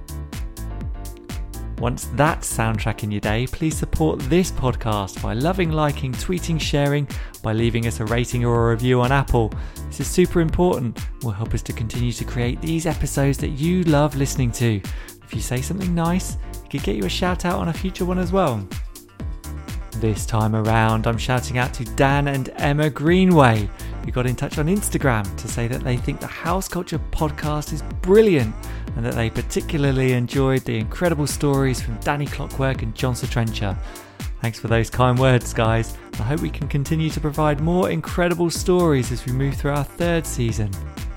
Once that's soundtrack in your day, please support this podcast by loving, liking, tweeting, sharing, by leaving us a rating or a review on Apple. This is super important and will help us to continue to create these episodes that you love listening to. If you say something nice, it could get you a shout out on a future one as well. This time around, I'm shouting out to Dan and Emma Greenway, who got in touch on Instagram to say that they think the House Culture podcast is brilliant and that they particularly enjoyed the incredible stories from Danny Clockwork and John Satrencha. Thanks for those kind words, guys. I hope we can continue to provide more incredible stories as we move through our third season.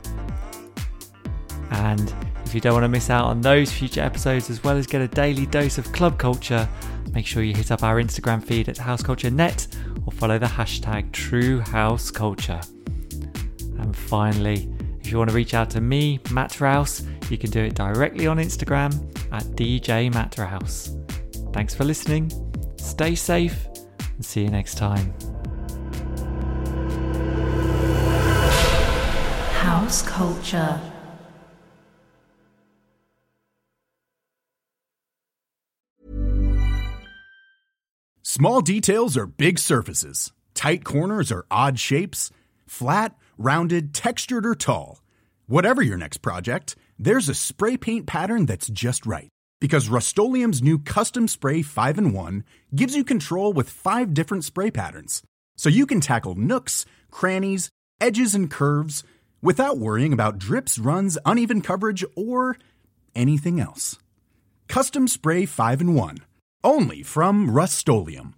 And if you don't want to miss out on those future episodes as well as get a daily dose of club culture, make sure you hit up our Instagram feed at House Culture Net or follow the hashtag True House Culture. And finally, if you want to reach out to me, Matt Rouse, you can do it directly on Instagram at D J Matt Rouse. Thanks for listening, stay safe, and see you next time. House Culture. Small details are big surfaces. Tight corners are odd shapes. Flat, rounded, textured, or tall. Whatever your next project, there's a spray paint pattern that's just right. Because Rust-Oleum's new Custom Spray five in one gives you control with five different spray patterns. So you can tackle nooks, crannies, edges, and curves without worrying about drips, runs, uneven coverage, or anything else. Custom Spray five in one. Only from Rust-Oleum.